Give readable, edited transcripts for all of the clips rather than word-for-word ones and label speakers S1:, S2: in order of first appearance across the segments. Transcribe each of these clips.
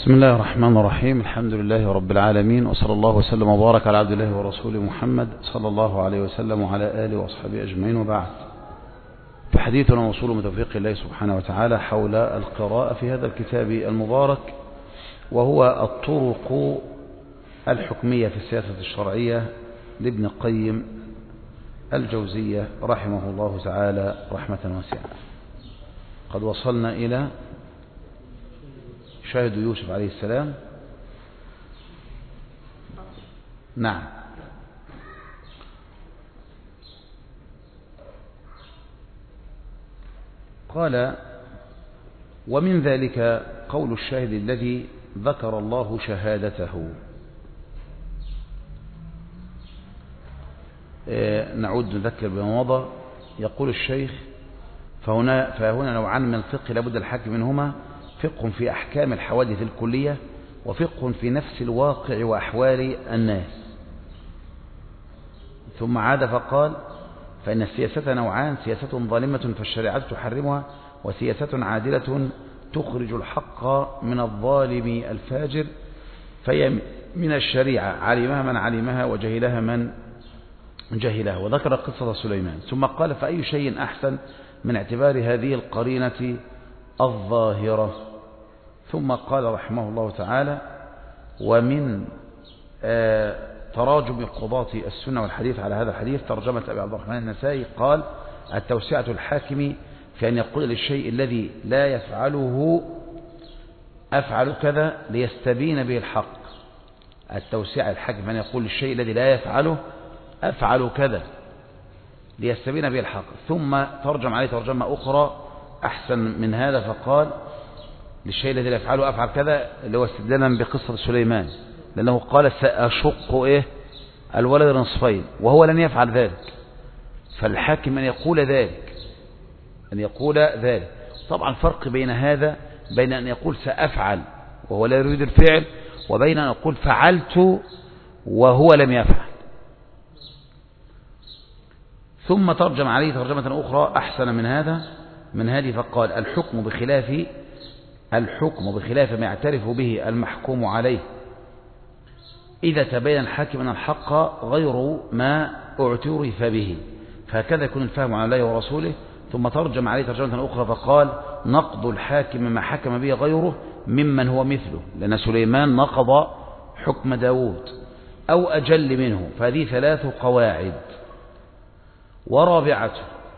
S1: بسم الله الرحمن الرحيم. الحمد لله رب العالمين، وصلى الله وسلم وبارك على عبد الله ورسوله محمد صلى الله عليه وسلم وعلى آله وأصحابه أجمعين، وبعد. فحديثنا موصول من توفيق الله سبحانه وتعالى حول القراءة في هذا الكتاب المبارك، وهو الطرق الحكمية في السياسة الشرعية لابن القيم الجوزية رحمه الله تعالى رحمة واسعة. قد وصلنا إلى شاهد يوسف عليه السلام. نعم. قال: ومن ذلك قول الشاهد الذي ذكر الله شهادته. نعود نذكر بما مضى. يقول الشيخ: فهنا نوعان من الفقه لابد الحاكم منهما: فقه في أحكام الحوادث الكلية، وفقه في نفس الواقع وأحوال الناس. ثم عاد فقال: فإن السياسة نوعان: سياسة ظالمة فالشريعة تحرمها، وسياسة عادلة تخرج الحق من الظالم الفاجر، فهي من الشريعة علمها من علمها وجهلها من جهلها. وذكر قصة سليمان. ثم قال: فأي شيء أحسن من اعتبار هذه القرينة الظاهرة. ثم قال رحمه الله تعالى: ومن تراجم قضاة السنة والحديث على هذا الحديث ترجمة أبي عبد الرحمن النسائي. قال: التوسعة الحاكم في أن يقول للشيء الذي لا يفعله أفعل كذا ليستبين به الحق. التوسعة الحاكم أن يقول للشيء الذي لا يفعله أفعل كذا ليستبين به الحق. ثم ترجم عليه ترجمة أخرى أحسن من هذا، فقال: للشيء الذي لا يفعله أفعل كذا، اللي هو استدلالا بقصة سليمان، لأنه قال: سأشق الولد نصفين، وهو لن يفعل ذلك. فالحاكم أن يقول ذلك. طبعا فرق بين هذا، بين أن يقول سأفعل وهو لا يريد الفعل، وبين أن يقول فعلت وهو لم يفعل. ثم ترجم عليه ترجمة أخرى أحسن من هذه فقال: الحكم بخلاف ما يعترف به المحكوم عليه إذا تبين الحاكم أن الحق غير ما اعترف به، فهكذا يكون الفهم على الله ورسوله. ثم ترجم عليه ترجمة أخرى فقال: نقض الحاكم ما حكم به غيره ممن هو مثله، لأن سليمان نقض حكم داود أو أجل منه. فهذه 3 قواعد. ورابعته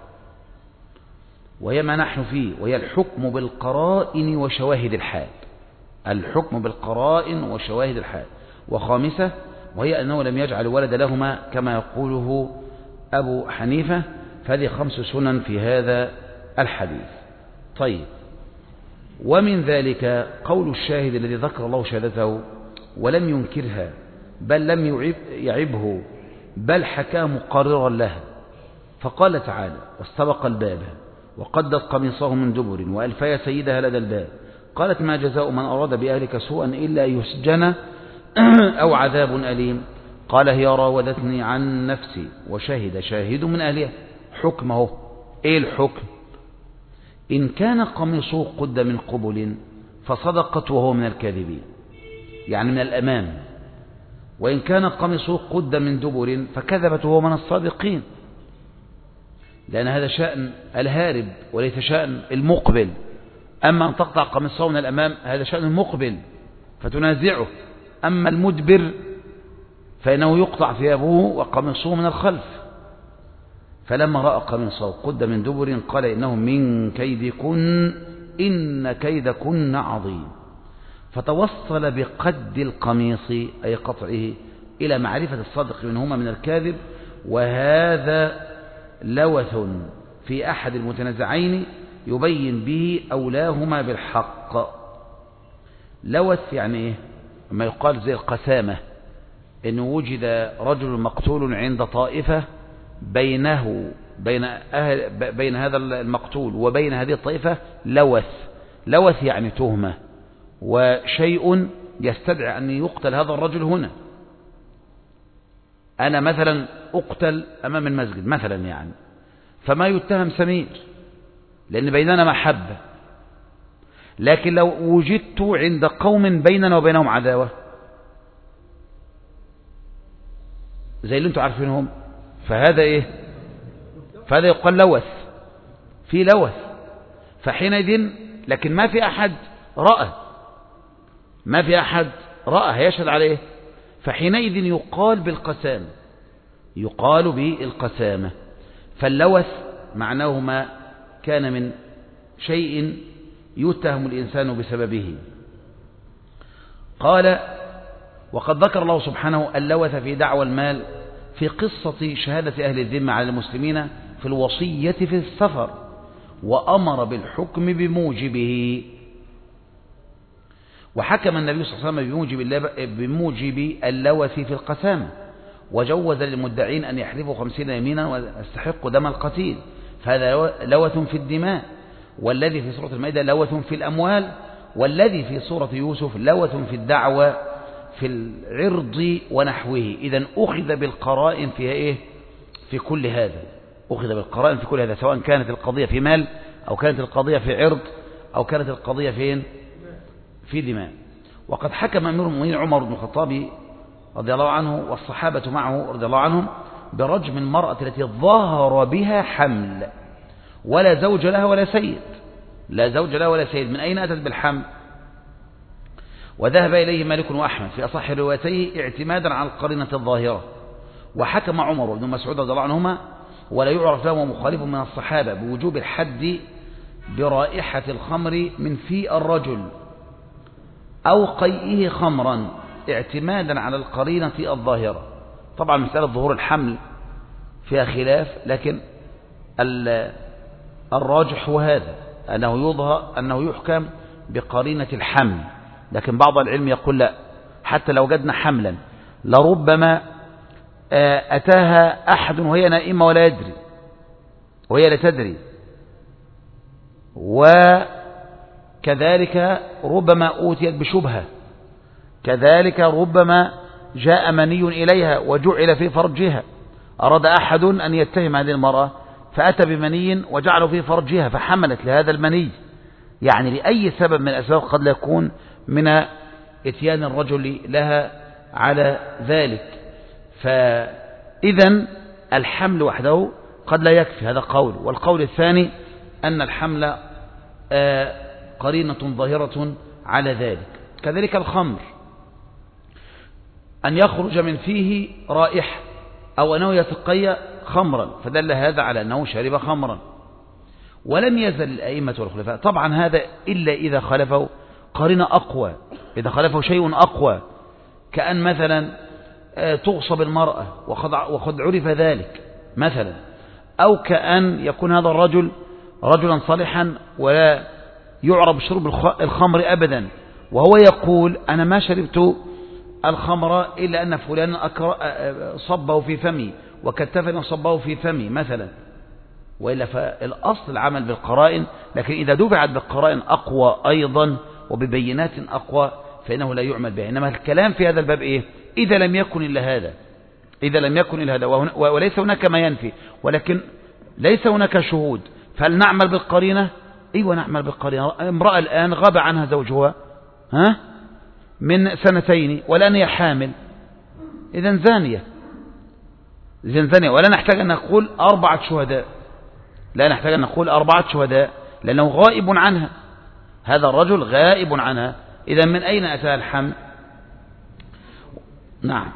S1: وهي ما نحن فيه، وهي الحكم بالقرائن وشواهد الحال. الحكم بالقرائن وشواهد الحال. وخامسة وهي أنه لم يجعل ولد لهما كما يقوله أبو حنيفة. فهذه 5 سنن في هذا الحديث. طيب، ومن ذلك قول الشاهد الذي ذكر الله شهادته ولم ينكرها بل لم يعبه بل حكى مقررا لها. فقال تعالى: واستبق الباب وقدت قميصه من دبر وألفي سيدها لدى الباب. قالت: ما جزاء من أراد بأهلك سوءا إلا يسجن أو عذاب أليم. قال: هي راودتني عن نفسي وشهد شاهد من أهلها. حكمه إيه الحكم؟ إن كان قميصه قد من قبل فصدقت وهو من الكاذبين، يعني من الأمام. وإن كان قميصه قد من دبر فكذبت وهو من الصادقين، لأن هذا شأن الهارب وليس شأن المقبل. أما أن تقطع قميصه من الأمام هذا شأن المقبل فتنازعه، أما المدبر فإنه يقطع ثيابه وقميصه من الخلف. فلما رأى قميصه قد من دبر قال: إنه من كيدكن إن كيدكن عظيم. فتوصل بقد القميص أي قطعه إلى معرفة الصادق منهما من الكاذب. وهذا لوث في أحد المتنازعين يبين به أولاهما بالحق. لوث يعني إيه؟ ما يقال زي القسامة، إنه وجد رجل مقتول عند طائفة بين هذا المقتول وبين هذه الطائفة لوث يعني تهمة وشيء يستدعي أن يقتل هذا الرجل هنا. أنا مثلا أقتل أمام المسجد مثلا، يعني فما يتهم سمير لأن بيننا محبة، لكن لو وجدت عند قوم بيننا وبينهم عداوة زي اللي انتم عارفينهم، فهذا ايه؟ فهذا يقال لوث، في لوث. فحينئذ لكن ما في أحد رأى، ما في أحد رأى هيشهد عليه، فحينئذ يقال بالقسامة، يقال بالقسامة. فاللوث معناه ما كان من شيء يتهم الإنسان بسببه. قال: وقد ذكر الله سبحانه اللوث في دعوى المال في قصة شهادة أهل الذمة على المسلمين في الوصية في السفر، وأمر بالحكم بموجبه. وحكم النبي صلى الله عليه وسلم بموجب اللوث في القسامة، وجوز للمدعين أن يحلفوا 50 يمينا ويستحقوا دم القتيل، فهذا لوث في الدماء. والذي في سورة المائدة لوث في الأموال، والذي في سورة يوسف لوث في الدعوة في العرض ونحوه. إذن أخذ بالقرائن فيها إيه؟ في كل هذا، أخذ بالقرائن في كل هذا، سواء كانت القضية في مال أو كانت القضية في عرض أو كانت القضية فين؟ في دماء. وقد حكم أمير المؤمنين عمر بن الخطاب رضي الله عنه والصحابة معه رضي الله عنهم برجم المرأة التي ظهر بها حمل ولا زوج لها ولا سيد، لا زوج لها ولا سيد، من أين أتت بالحمل؟ وذهب إليه مالك وأحمد في أصح روايتيه اعتمادا على القرينة الظاهرة. وحكم عمر بن مسعود رضي الله عنهما ولا يعرف له مخالف من الصحابة بوجوب الحد برائحة الخمر من في الرجل أو قيئه خمرا اعتمادا على القرينة الظاهرة. طبعا مسألة ظهور الحمل فيها خلاف، لكن الراجح هو هذا، أنه يحكم بقرينة الحمل. لكن بعض العلم يقول لا، حتى لو وجدنا حملا لربما أتاها أحد وهي نائمة ولا يدري، وهي لا تدري، وكذلك ربما أوتيت بشبهة، كذلك ربما جاء مني إليها وجعل في فرجها، أراد أحد أن يتهم هذه المرأة فأتى بمني وجعله في فرجها فحملت لهذا المني، يعني لأي سبب من الأسباب قد لا يكون من اتيان الرجل لها على ذلك. فإذا الحمل وحده قد لا يكفي، هذا قول. والقول الثاني أن الحمل قرينة ظاهرة على ذلك. كذلك الخمر، أن يخرج من فيه رائحة أو أنه يتقي خمرا، فدل هذا على أنه شرب خمرا. ولم يزل الأئمة والخلفاء طبعا هذا إلا إذا خلفوا قرينة أقوى، إذا خلفوا شيء أقوى، كأن مثلا تغصب المرأة وقد عرف ذلك مثلا، أو كأن يكون هذا الرجل رجلا صالحا ولا يعرف شرب الخمر أبدا، وهو يقول أنا ما شربت الخمر إلا أن فلان صبه في فمي وكتفني وصبه في فمي مثلا. وإلا فالأصل العمل بالقرائن، لكن إذا دفعت بالقرائن أقوى أيضا وببينات أقوى فإنه لا يعمل بها. إنما الكلام في هذا الباب إيه؟ إذا لم يكن إلا هذا، إذا لم يكن إلا هذا وليس هناك ما ينفي، ولكن ليس هناك شهود، فهل نعمل بالقرينة؟ أيوة نعمل بالقرينة. امرأة الآن غاب عنها زوجها من 2 والآن هي حامل، إذن زانية، ولا نحتاج أن نقول 4 شهداء، لا نحتاج أن نقول 4 شهداء لأنه غائب عنها، هذا الرجل غائب عنها. إذا من أين أتى الحمل؟ نعم،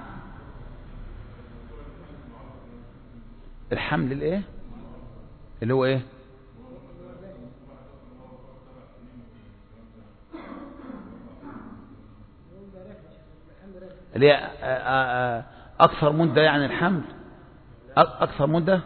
S1: الحمل الإيه؟ اللي هو إيه؟ اللي هي أكثر مدة، يعني الحمل أكثر مدة.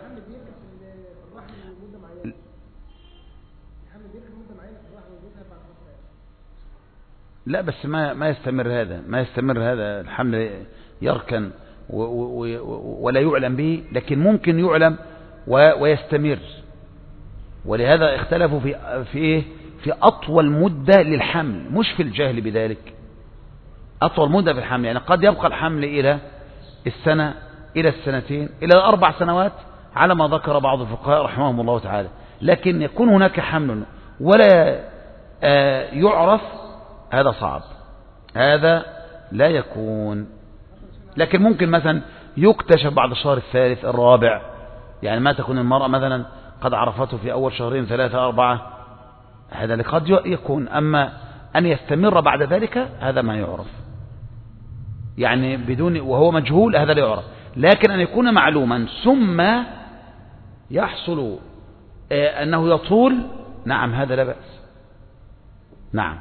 S1: لا بس ما يستمر هذا، ما يستمر هذا الحمل يركن ولا يعلم به، لكن ممكن يعلم ويستمر. ولهذا اختلفوا في أطول مدة للحمل، مش في الجهل بذلك، أطول مدة في الحمل، يعني قد يبقى الحمل إلى 1 إلى 2 إلى 4 سنوات على ما ذكر بعض الفقهاء رحمهم الله تعالى. لكن يكون هناك حمل ولا يعرف، هذا صعب، هذا لا يكون. لكن ممكن مثلا يكتشف بعد الشهر الثالث الرابع، يعني ما تكون المرأة مثلا قد عرفته في أول شهرين 3 4، هذا قد يكون. أما أن يستمر بعد ذلك هذا ما يعرف، يعني بدون وهو مجهول هذا لا يعرف. لكن أن يكون معلوما ثم يحصل أنه يطول، نعم هذا لا بأس. نعم.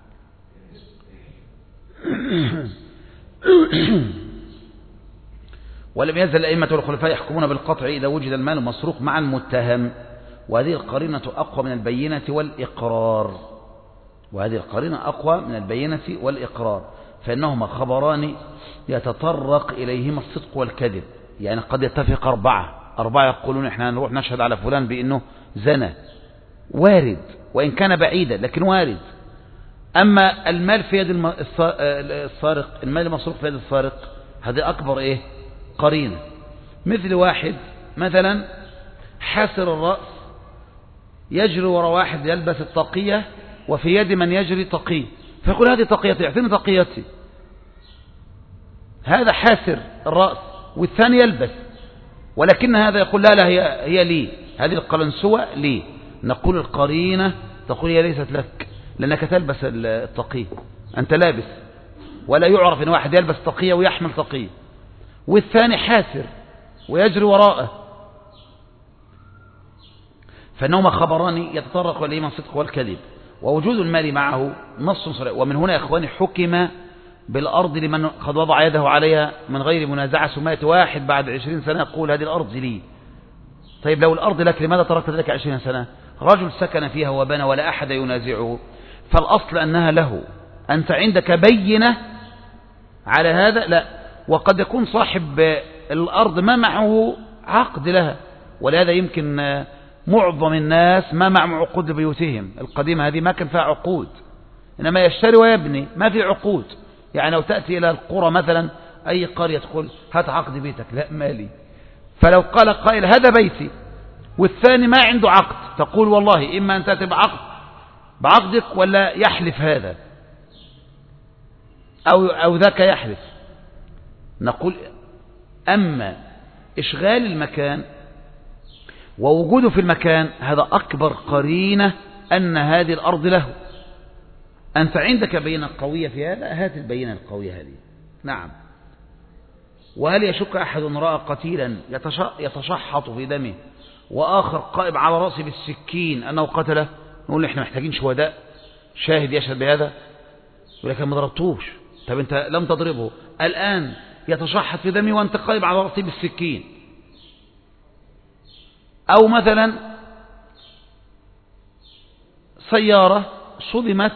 S1: ولم يزل الأئمة والخلفاء يحكمون بالقطع إذا وجد المال المسروق مع المتهم، وهذه القرينة أقوى من البينة والإقرار، وهذه القرينة أقوى من البينة والإقرار، فإنهما خبران يتطرق إليهما الصدق والكذب. يعني قد يتفق أربعة يقولون إحنا نروح نشهد على فلان بأنه زنى، وارد وإن كان بعيدا لكن وارد. أما المال في يد السارق، المال المسروق في يد السارق، هذه أكبر إيه؟ قرينة. مثل واحد مثلا حاسر الرأس يجري وراء واحد يلبس الطاقية وفي يد من يجري طاقية، فيقول هذه طاقيتي اعطيني طاقيتي. هذا حاسر الرأس والثاني يلبس، ولكن هذا يقول لا هي لي، هذه القلنسوة لي. نقول القرينة تقول هي ليست لك لأنك تلبس الطاقية، أنت لابس، ولا يعرف أن واحد يلبس طاقية ويحمل طاقية والثاني حاسر ويجري وراءه، فإنهما خبران يتطرق إليهما الصدق والكذب، ووجود المال معه نص صريح. ومن هنا يا إخواني حكم بالأرض لمن قد وضع يده عليها من غير منازعة، ثم يأتي واحد بعد 20 سنة يقول هذه الأرض لي. طيب لو الأرض لك لماذا تركت ذلك 20 سنة؟ رجل سكن فيها وبنى ولا أحد ينازعه، فالأصل أنها له. أنت عندك بينة على هذا؟ لا. وقد يكون صاحب الأرض ما معه عقد لها، ولهذا يمكن معظم الناس ما معهم عقود لبيوتهم القديمة، هذه ما كان فيها عقود، إنما يشتري ويبني، ما في عقود. يعني لو تأتي إلى القرى مثلا أي قرية تقول هات عقد بيتك، لا مالي. فلو قال قائل هذا بيتي والثاني ما عنده عقد، تقول والله إما أن تأتي بعقدك ولا يحلف هذا أو ذاك يحلف. نقول أما إشغال المكان ووجوده في المكان هذا أكبر قرينة أن هذه الأرض له. أنت عندك بينة قوية في هذا، هات البينة القوية هذه. نعم. وهل يشك أحد رأى قتيلا يتشحط في دمه وآخر قائم على رأسه بالسكين أنه قتله؟ نقول إحنا محتاجين شهداء، شاهد يشهد بهذا. ولكن ما ضربتوش. طب أنت لم تضربه، الآن يتشحط في دمه وأنت قائم على رأسه بالسكين. أو مثلا سيارة صدمت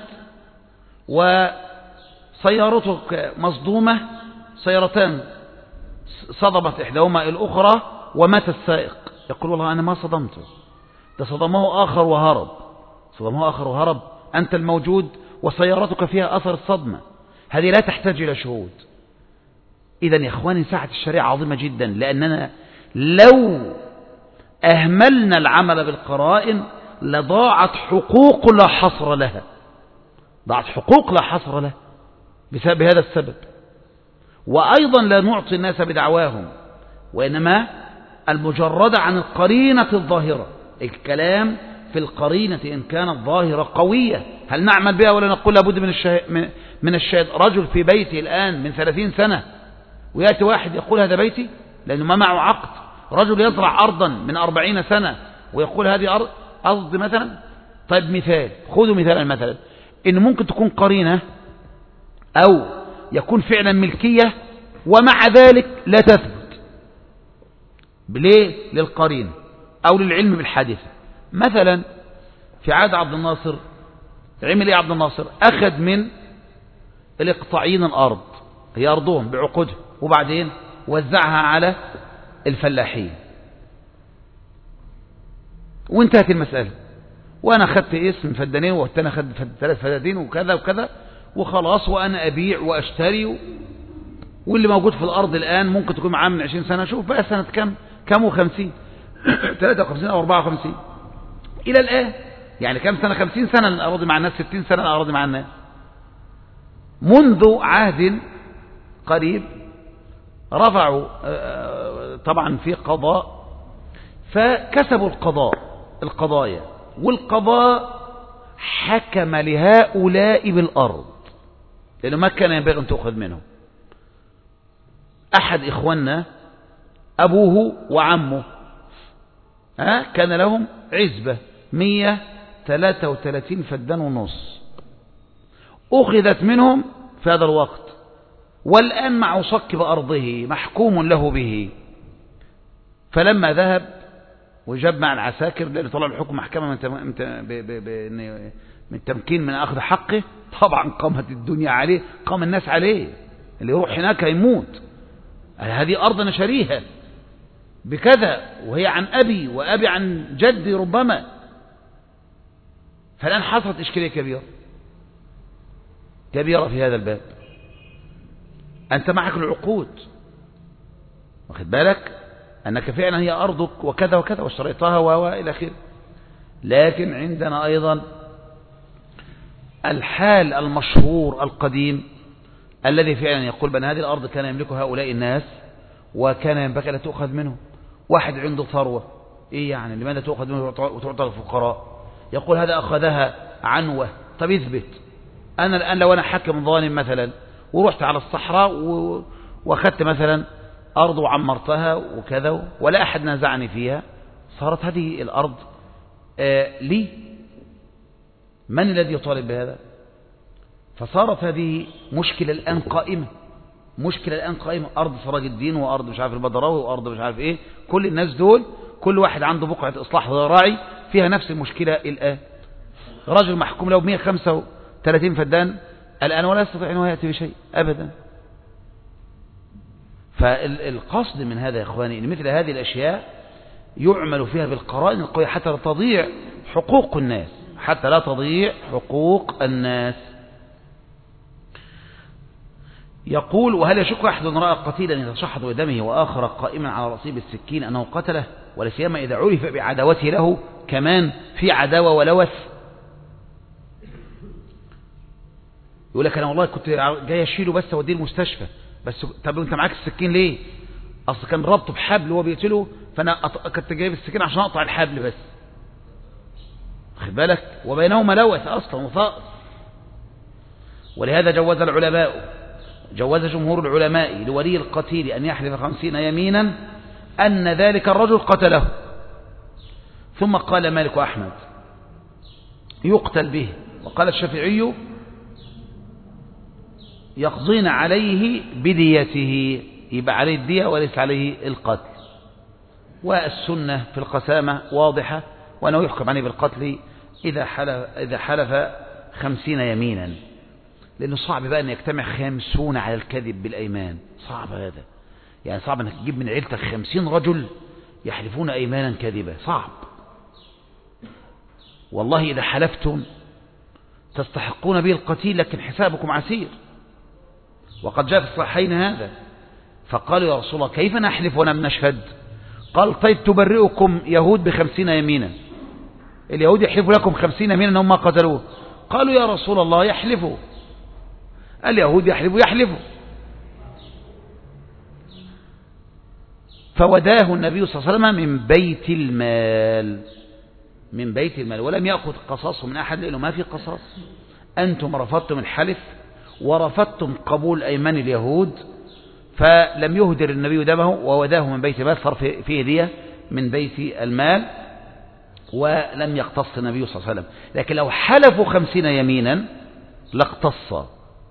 S1: وسيارتك مصدومة، سيارتان صدمت إحداهما الأخرى ومات السائق، يقول والله أنا ما صدمته، ده صدمه آخر وهرب، صدمه آخر وهرب، أنت الموجود وسيارتك فيها أثر الصدمة. هذه لا تحتاج إلى شهود. إذن يا إخواني ساعة الشريعة عظيمة جدا، لأننا لو أهملنا العمل بالقرائن لضاعت حقوق لا حصر لها، ضاعت حقوق لا حصر لها بسبب هذا السبب. وأيضا لا نعطي الناس بدعواهم، وإنما المجرد عن القرينة الظاهرة، الكلام في القرينة إن كانت ظاهرة قوية هل نعمل بها ولا نقول لابد من الشاهد. رجل في بيتي الآن من 30 سنة ويأتي واحد يقول هذا بيتي لأنه ما معه عقد. رجل يزرع أرضا من 40 سنة ويقول هذه أرض مثلا. طيب مثال، خذوا مثلا إن ممكن تكون قرينة أو يكون فعلا ملكية ومع ذلك لا تثبت. ليه؟ للقرينة أو للعلم بالحادثة. مثلا في عهد عبد الناصر عمل إيه عبد الناصر؟ أخذ من الإقطاعيين الأرض، هي أرضهم بعقودهم، وبعدين وزعها على الفلاحين وانتهت المسألة. وأنا أخذت اسم فدانين والتاني أخذ 3 فدادين وكذا وكذا وخلاص، وأنا أبيع وأشتري، واللي موجود في الأرض الآن ممكن تكون معاه من 20 سنة، شوف بقى سنة كم و50 53 أو 54 إلى الآن. يعني كم سنة؟ 50 سنة الأراضي مع الناس، 60 سنة الأراضي مع الناس. منذ عهد قريب رفعوا طبعا في قضاء، فكسبوا القضايا، والقضاء حكم لهؤلاء بالأرض لأنه ما كان ينبغي أن تأخذ منهم. أحد إخواننا أبوه وعمه كان لهم عزبة 133 فدان ونص، أخذت منهم في هذا الوقت، والآن مع صك بأرضه محكوم له به. فلما ذهب وجمع العساكر لأنه طلع الحكم محكمة من تمكين من أخذ حقه، طبعا قامت الدنيا عليه، قام الناس عليه، اللي يروح هناك يموت. هذه أرض أنا شاريها بكذا، وهي عن أبي وأبي عن جدي ربما. فالآن حصلت إشكالية كبيرة في هذا الباب. أنت معك العقود، واخد بالك أنك فعلا هي أرضك وكذا وكذا واشتريتها وإلى آخره، لكن عندنا أيضا الحال المشهور القديم الذي فعلا يقول بأن هذه الأرض كان يملكها هؤلاء الناس وكان ينبغي أن تؤخذ منه. واحد عنده ثروة، إيه يعني لماذا تؤخذ منه وتعطى للفقراء؟ يقول هذا أخذها عنوة. طب يثبت. أنا الآن لو أنا حاكم ظالم مثلا ورحت على الصحراء وأخذت مثلا أرض وعمرتها وكذا ولا أحد نازعني فيها، صارت هذه الأرض لي، من الذي يطالب بهذا؟ فصارت هذه مشكلة الآن قائمة، أرض سراج الدين وأرض مش عارف البدراوي وأرض مش عارف إيه، كل الناس دول كل واحد عنده بقعة إصلاح زراعي فيها نفس المشكلة الآن. رجل محكوم له 135 فدان الآن ولا يستطيع أن يأتي بشيء أبدا. فالقصد من هذا يا إخواني أن مثل هذه الأشياء يعمل فيها بالقرائن القوية حتى لا تضيع حقوق الناس، يقول وهل يشك أحد رأى قتيلا يتشحط بدمه وآخر قائما على رأسه بالسكين أنه قتله، ولا سيما إذا عرف بعداوته له، كمان في عداوة ولوث. يقول لك أنا والله كنت جاي أشيله بس أوديه المستشفى، بس طب أنت معاك السكين ليه؟ أصل كان ربطه بحبل وهو بيقتله، فأنا كنت جايب السكين عشان أقطع الحبل بس، خد بالك، وبينهما لوث أصلا وثائر. ولهذا جوز جمهور العلماء لولي القتيل أن يحلف 50 يمينا أن ذلك الرجل قتله. ثم قال مالك وأحمد يقتل به، وقال الشافعي يقضين عليه بديته، يبقى عليه الدية وليس عليه القتل. والسنة في القسامة واضحة، وأنه يحكم عليه بالقتل إذا حلف 50 يمينا، لأنه صعب بقى أن يجتمع 50 على الكذب بالأيمان، صعب هذا، يعني صعب أنك تجيب من عيلتك 50 رجل يحلفون أيمانا كاذبة، صعب. والله إذا حلفتم تستحقون به القتيل لكن حسابكم عسير. وقد جاء في الصحيحين هذا، فقالوا يا رسول الله كيف نحلف ونم نشهد؟ قال طيب تبرئكم يهود ب50 يمينا، اليهود يحلفوا لكم 50 يمينا أنهم ما قتلوه. قالوا يا رسول الله يحلفوا، اليهود يحلفوا. فوداه النبي صلى الله عليه وسلم من بيت المال، ولم يأخذ قصاصه من أحد لأنه ما في قصاص. أنتم رفضتم الحلف ورفضتم قبول أيمان اليهود، فلم يهدر النبي دمه ووداه من بيت المال، صار فيه هدية من بيت المال، ولم يقتص النبي صلى الله عليه وسلم. لكن لو حلفوا 50 يمينا لاقتص.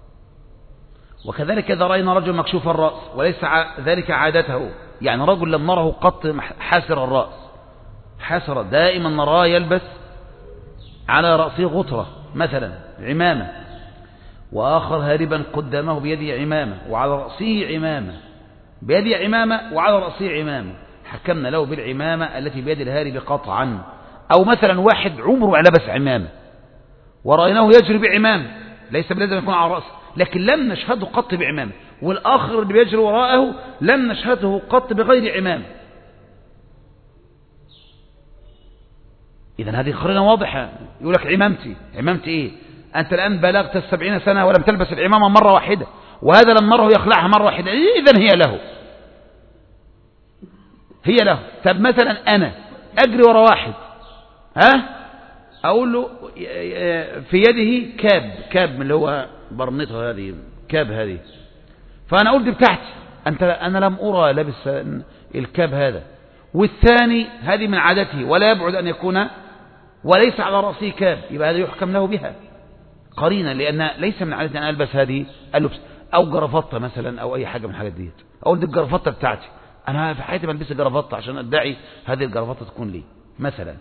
S1: وكذلك إذا رأينا رجل مكشوف الرأس وليس ذلك عادته، يعني رجل لم نره قط حاسر الرأس، حاسر دائما نراه يلبس على رأسه غطرة مثلا عمامة، وآخر هاربا قدامه بيده عمامة وعلى رأسه عمامة، بيده عمامة وعلى رأسه عمامة، حكمنا له بالعمامة التي بيد الهارب قطعا. أو مثلا واحد عمره ما لبس عمامة ورأيناه يجري بعمامة، ليس بلازم يكون على رأسه، لكن لم نشهده قط بعمامة، والآخر اللي بيجري وراءه لم نشهده قط بغير عمامة. إذن هذه قرينة واضحة. يقول لك عمامتي إيه؟ أنت الآن بلغت 70 سنة ولم تلبس العمامة مرة واحدة، وهذا لم نره يخلعها مرة واحدة، إذن هي له. طب مثلا أنا أجري ورا واحد، أقول له في يده كاب من اللي هو برنيطه هذه، كاب هذه، فأنا أقول دي بتاعتي، أنا لم أرى لابس الكاب هذا، والثاني هذه من عادته ولا يبعد أن يكون وليس على رأسه كاب، يبقى هذا يحكم له بها قرينة، لأن ليس من عادتي أن ألبس هذه اللبس، أو جرافطة مثلا أو أي حاجة من الحاجات ديت، أقول دي الجرافطة بتاعتي، أنا في حياتي بلبس جرافطة عشان أدعي هذه الجرافطة تكون لي مثلا.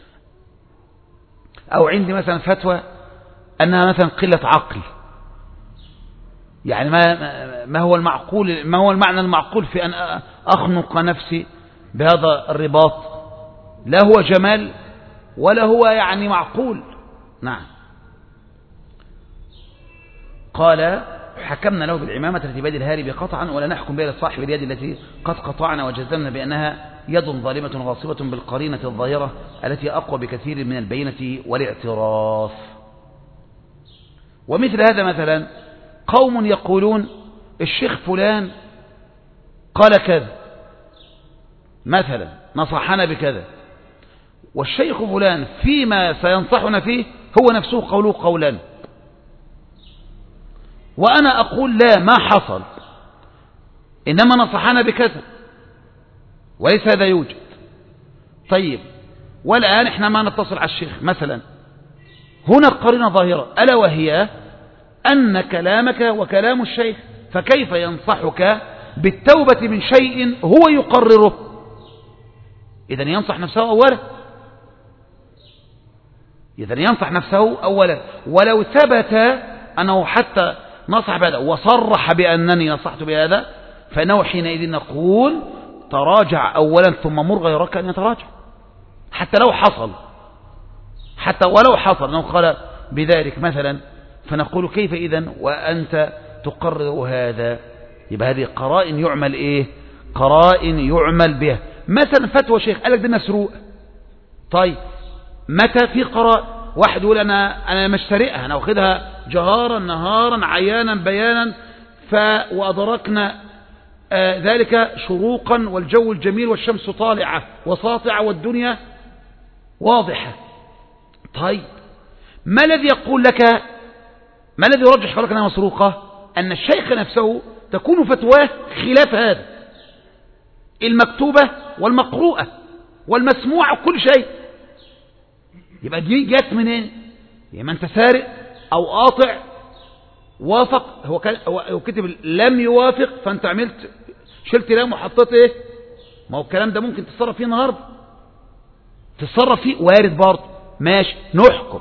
S1: أو عندي مثلا فتوى أنها مثلا قلة عقل، يعني ما هو المعقول، ما هو المعنى المعقول في أن أخنق نفسي بهذا الرباط؟ لا هو جمال ولا هو يعني معقول. نعم. قال حكمنا له بالعمامة التي بيد الهارب قطعا، ولا نحكم بها لصاحب اليد التي قد قطعنا وجزمنا بأنها يد ظالمة غاصبة بالقرينة الظاهرة التي أقوى بكثير من البينة والاعتراف. ومثل هذا مثلا قوم يقولون الشيخ فلان قال كذا مثلا، نصحنا بكذا، والشيخ فلان فيما سينصحنا فيه هو نفسه قوله قولا، وأنا أقول لا، ما حصل، إنما نصحنا بكذا وليس هذا يوجد. طيب، والآن إحنا ما نتصل على الشيخ مثلا، هنا قرينة ظاهرة، ألا وهي أن كلامك وكلام الشيخ، فكيف ينصحك بالتوبة من شيء هو يقرره؟ إذن ينصح نفسه أولا، ولو ثبت أنه حتى نصح بهذا وصرح بأنني نصحت بهذا، فإنه حينئذ نقول تراجع أولا ثم مر غيرك أن يتراجع، حتى ولو حصل أنه قال بذلك مثلا، فنقول كيف إذن وأنت تقرر هذا؟ يبقى هذه قرائن يعمل إيه؟ قرائن يعمل بها. مثلا فتوى شيخ قال لك ده مسروق، طيب متى في قرائن؟ واحد يقول أنا مش سارقها، أنا واخدها جهارا نهارا عيانا بيانا، وأدركنا ذلك شروقا والجو الجميل والشمس طالعة وساطعة والدنيا واضحة. طيب ما الذي يقول لك، ما الذي يرجح لك أنها مسروقة؟ أن الشيخ نفسه تكون فتواه خلاف هذا، المكتوبة والمقروءة والمسموعة وكل شيء. يبقى دي جت منين؟ يبقى أنت سارق أو قاطع، وافق، هو كتب لم يوافق، فأنت عملت شلت لام وحطيت إيه؟ ما هو الكلام ده ممكن تتصرف فيه النهارده، تتصرف فيه وارد برضه، ماشي، نحكم.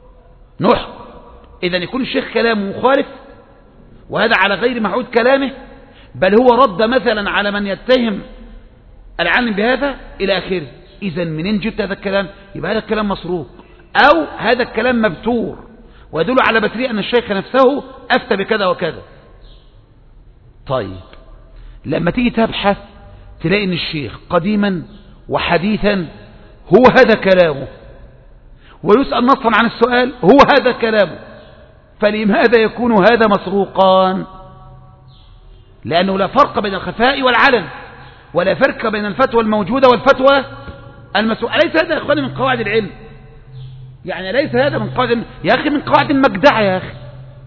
S1: إذا يكون الشيخ كلامه مخالف، وهذا على غير معهود كلامه، بل هو رد مثلا على من يتهم العالم بهذا إلى آخره. إذا منين جبت هذا الكلام؟ يبقى هذا الكلام مسروق، أو هذا الكلام مبتور، ويدل على بتريء أن الشيخ نفسه أفتى بكذا وكذا. طيب لما تيجي تبحث تلاقي أن الشيخ قديما وحديثا هو هذا كلامه، ويسأل نصا عن السؤال هو هذا كلامه، فلماذا يكون هذا مسروقان؟ لأنه لا فرق بين الخفاء والعلن، ولا فرق بين الفتوى الموجودة والفتوى المسروقة. أليس هذا يا إخواني من قواعد العلم؟ يعني ليس هذا من قواعد، يا أخي من قواعد المجدعة، يا أخي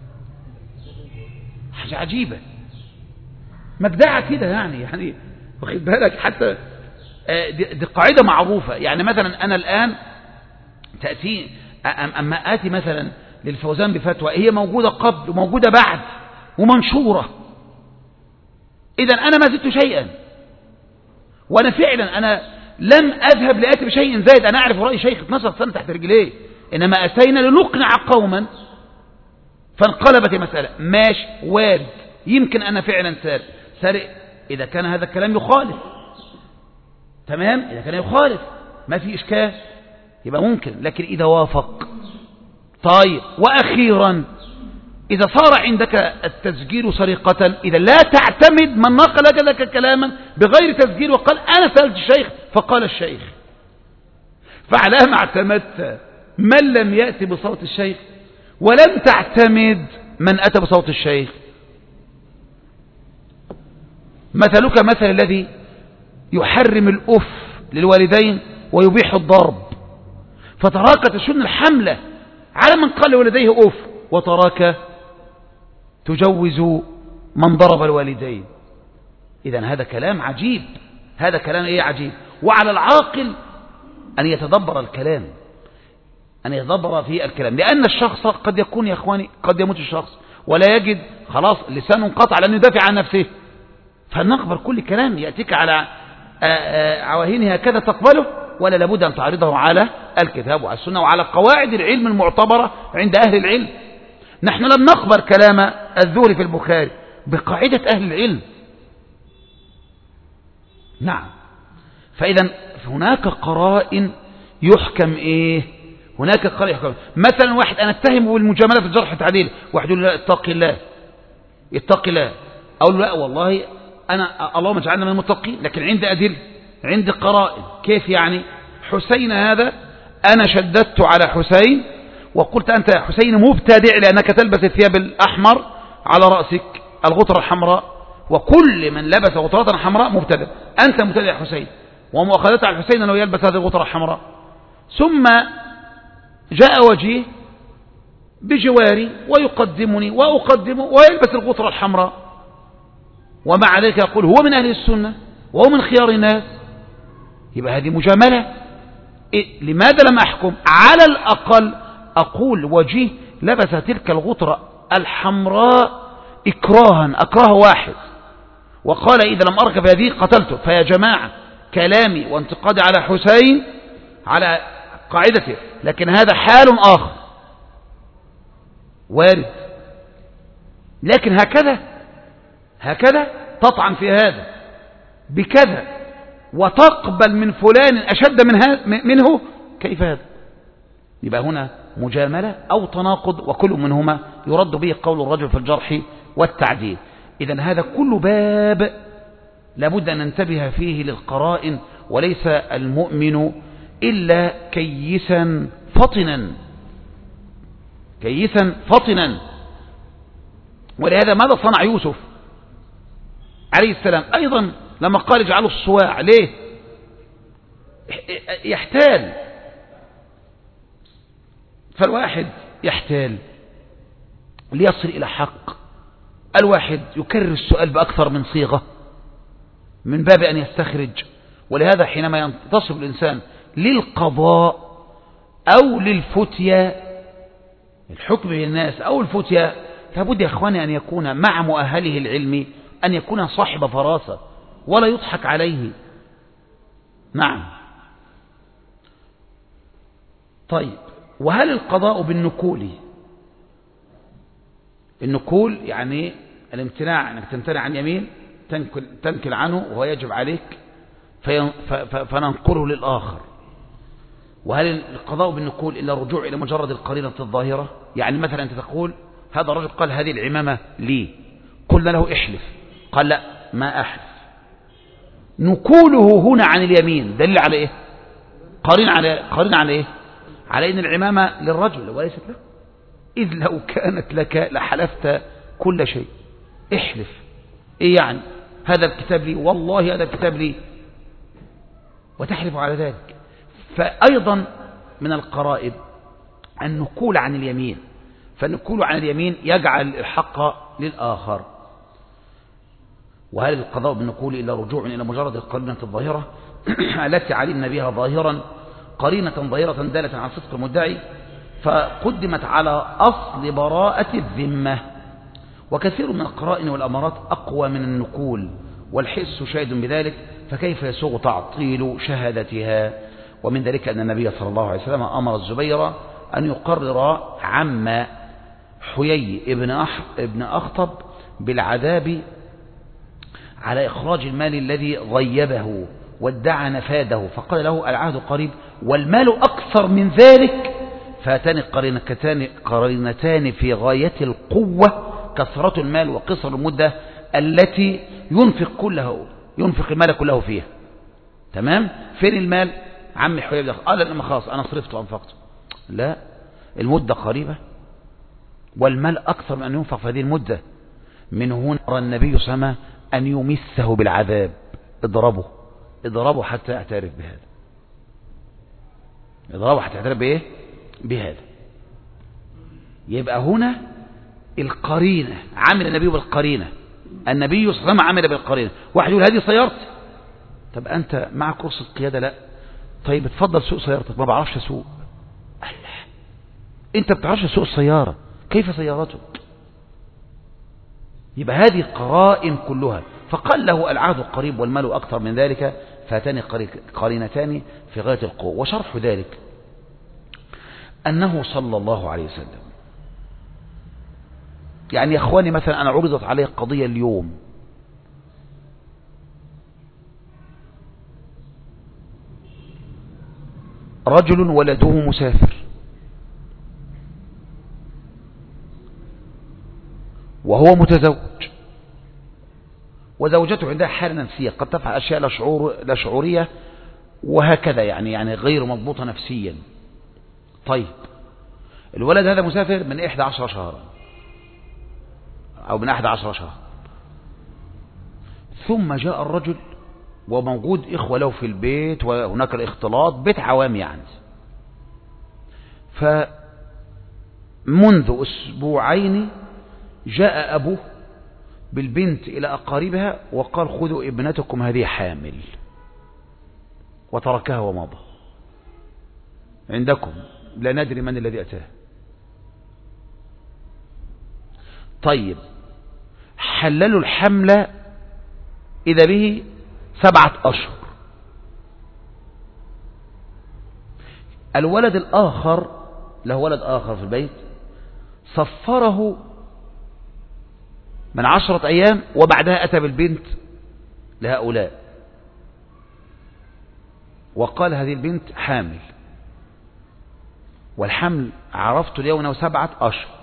S1: حاجة عجيبة، مجدعة كده يعني واخد بالك، حتى دي قاعدة معروفة. يعني مثلا أنا الآن تأتي أما آتي مثلا للفوزان بفتوى هي موجودة قبل وموجودة بعد ومنشورة، إذن أنا ما زدت شيئا، وأنا فعلا أنا لم أذهب لآتي بشيء زائد، أنا أعرف رأي شيخ 12 سنة تحت رجليه، إنما أتينا لنقنع قوما فانقلبت المسألة. ماشي، وارد، يمكن أنا فعلا سارق إذا كان هذا الكلام يخالف، تمام، إذا كان يخالف ما في إشكال، يبقى ممكن. لكن إذا وافق، طيب. وأخيرا إذا صار عندك التسجيل سرقة، إذا لا تعتمد من نقل لك كلاما بغير تسجيل وقال أنا سألت الشيخ فقال الشيخ، فعلى ما اعتمدت من لم يأتي بصوت الشيخ ولم تعتمد من أتى بصوت الشيخ. مثلك مثل الذي يحرم الأف للوالدين ويبيح الضرب، فتراك تشن الحملة على من قال لوالديه أف، وتراك تجوز من ضرب الوالدين. إذن هذا كلام عجيب، هذا كلام إيه عجيب. وعلى العاقل أن يتدبر الكلام، أن يتدبر في الكلام، لأن الشخص قد يكون يا إخواني قد يموت الشخص ولا يجد خلاص لسانه انقطع لأنه يدافع عن نفسه، فنقبل كل كلام يأتيك على عواهنه هكذا تقبله، ولا لابد أن تعرضه على الكتاب وعلى السنة وعلى قواعد العلم المعتبرة عند أهل العلم. نحن لم نقبل كلام الزهري في البخاري بقاعدة أهل العلم. نعم. فإذا هناك قرائن يحكم إيه؟ هناك قرائن يحكم. مثلا واحد أنا اتهمه بالمجاملة في الجرح والتعديل، واحد يقول لا اتق الله اتق الله، أقول له لا والله أنا اللهم اجعلنا من المتقين، لكن عندي أدلة، عندي قرائن. كيف يعني؟ حسين هذا أنا شددت على حسين وقلت أنت يا حسين مبتدع لأنك تلبس الثياب الأحمر على رأسك الغطرة الحمراء، وكل من لبس غطرة حمراء مبتدع، أنت مبتدع يا حسين، ومؤاخذته على الحسين أنه يلبس هذه الغطرة الحمراء. ثم جاء وجيه بجواري ويقدمني وأقدمه ويلبس الغطرة الحمراء، ومع ذلك يقول هو من أهل السنة وهو من خيار الناس، يبقى هذه مجاملة. لماذا لم أحكم؟ على الأقل أقول وجيه لبس تلك الغطرة الحمراء إكراها، أكره واحد وقال إذا لم أركب هذه قتلته. فيا جماعة كلامي وانتقادي على حسين على قاعدته، لكن هذا حال آخر وارد، لكن هكذا تطعن في هذا بكذا وتقبل من فلان أشد منه، كيف هذا؟ يبقى هنا مجاملة أو تناقض، وكل منهما يرد به قول الرجل في الجرح والتعديل. إذن هذا كل باب لابد أن ننتبه فيه للقرائن، وليس المؤمن إلا كيسا فطنا. ولهذا ماذا صنع يوسف عليه السلام أيضا لما قال اجعلوا الصواع؟ ليه؟ يحتال، فالواحد يحتال ليصل إلى حق، الواحد يكرر السؤال بأكثر من صيغة من باب أن يستخرج. ولهذا حينما ينتصب الإنسان للقضاء أو للفتية، الحكم بالناس أو الفتية، لابد يا أخواني أن يكون مع مؤهله العلمي أن يكون صاحب فراسة ولا يضحك عليه. نعم. طيب، وهل القضاء بالنكول؟ النكول يعني الامتناع، أنك تمتنع عن يمين تنكل عنه وهو يجب عليك فننقله للآخر. وهل القضاء بالنكول إلا رجوع إلى مجرد القرينة الظاهرة؟ يعني مثلا أنت تقول هذا الرجل قال هذه العمامة لي، قلنا له احلف، قال لا ما أحلف. نكوله هنا عن اليمين دليل على إيه؟ قرين على إيه؟ على إن العمامة للرجل وليست له، إذ لو كانت لك لحلفت كل شيء. احلف إيه يعني؟ هذا الكتاب لي، والله هذا الكتاب لي، وتحلف على ذلك. فأيضا من القرائن النكول عن اليمين، فالنكول عن اليمين يجعل الحق للآخر. وهل القضاء بالنكول إلا رجوع إلى مجرد القرينة الظاهرة التي علمنا بها ظاهرا، قرينة ظاهرة دالة على صدق المدعي، فقدمت على أصل براءة الذمة. وكثير من القرائن والأمارات أقوى من النكول، والحس شاهد بذلك، فكيف يسوغ تعطيل شهادتها؟ ومن ذلك أن النبي صلى الله عليه وسلم أمر الزبير أن يقرر عم حيي ابن أخطب بالعذاب على إخراج المال الذي غيبه وادعى نفاده، فقال له العهد قريب والمال أكثر من ذلك. فاتان قرينتان في غاية القوة، كثرة المال وقصر المدة التي ينفق المال كله فيها. تمام؟ فين المال؟ عمي حبيب ده قال لما خلاص أنا صرفت وأنفقته، لا، المدة قريبة والمال أكثر من أن ينفق في هذه المدة. من هنا أمر النبي صلى الله عليه وسلم أن يمسه بالعذاب، اضربه حتى يعترف بهذا، اضربه حتى يعترف بإيه؟ بهذا. يبقى هنا القرينة، عمل النبي بالقرينة، النبي صلى الله عليه وسلم عمل بالقرينة. واحد يقول هذه سيارتي، طب أنت معك كورس القيادة؟ لا. طيب اتفضل سوق سيارتك. ما بعرفش اسوق. الله، انت بتعرفش تسوق السيارة، كيف سيارتك؟ يبقى هذه قرائن كلها. فقال له العهد قريب والمال أكثر من ذلك، فاتان قرينتان في غاية القوة. وشرح ذلك أنه صلى الله عليه وسلم، يعني يا أخواني مثلا أنا عرضت عليه قضية اليوم، رجل ولده مسافر وهو متزوج، وزوجته عندها حالة نفسية قد تفعل أشياء لا شعورية وهكذا، يعني غير مضبوطة نفسيا. طيب الولد هذا مسافر من 11 شهرا أو من 11 شهر، ثم جاء الرجل وموجود إخوة له في البيت وهناك الاختلاط، بيت عوام يعني. فمنذ أسبوعين جاء أبوه بالبنت إلى أقاربها وقال خذوا ابنتكم هذه حامل، وتركها ومضى عندكم، لا ندري من الذي أتاه. طيب حللوا الحمل إذا به 7 أشهر. الولد الآخر له ولد آخر في البيت، صفره من 10 أيام وبعدها أتى بالبنت لهؤلاء وقال هذه البنت حامل، والحمل عرفت اليوم أنه 7 أشهر.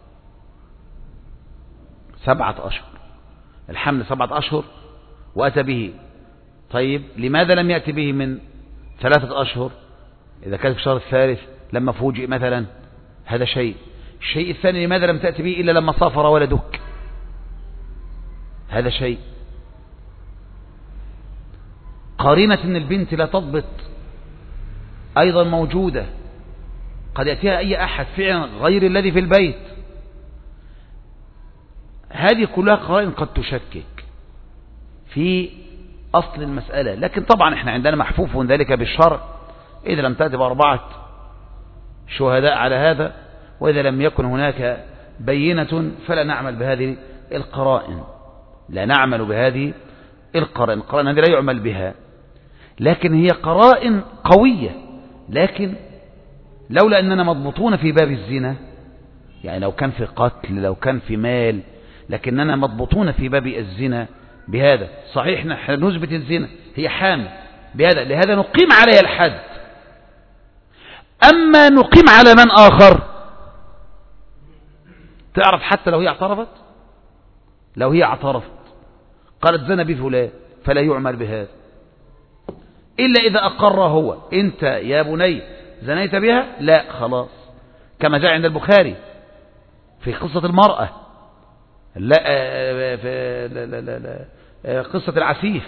S1: 7 أشهر الحمل 7 أشهر وأتى به. طيب لماذا لم يأتي به من 3 أشهر إذا كان في الشهر الثالث لما فوجئ مثلا؟ هذا شيء. الشيء الثاني، لماذا لم تأتي به إلا لما سافر ولدك؟ هذا شيء. قرينة أن البنت لا تضبط أيضا موجودة، قد يأتيها أي أحد فعلا غير الذي في البيت. هذه كلها قرائن قد تشكك في أصل المسألة، لكن طبعا احنا عندنا محفوف ذلك بالشرع، إذا لم تأتي ب4 شهداء على هذا، وإذا لم يكن هناك بينة فلا نعمل بهذه القرائن، لا نعمل بهذه القرائن. القرائن هذه لا يعمل بها، لكن هي قرائن قوية. لكن لولا أننا مضبوطون في باب الزنا، يعني لو كان في قتل، لو كان في مال، لكننا مضبوطون في باب الزنا بهذا. صحيح نحن نثبت الزنا، هي حامل بهذا، لهذا نقيم عليها الحد. أما نقيم على من آخر، تعرف حتى لو هي اعترفت، لو هي اعترفت قالت زنا بفلان فلا يعمل بهذا، إلا إذا أقر هو. أنت يا بني زنيت بها، لا خلاص، كما جاء عند البخاري في قصة المرأة، لا قصة العسيف،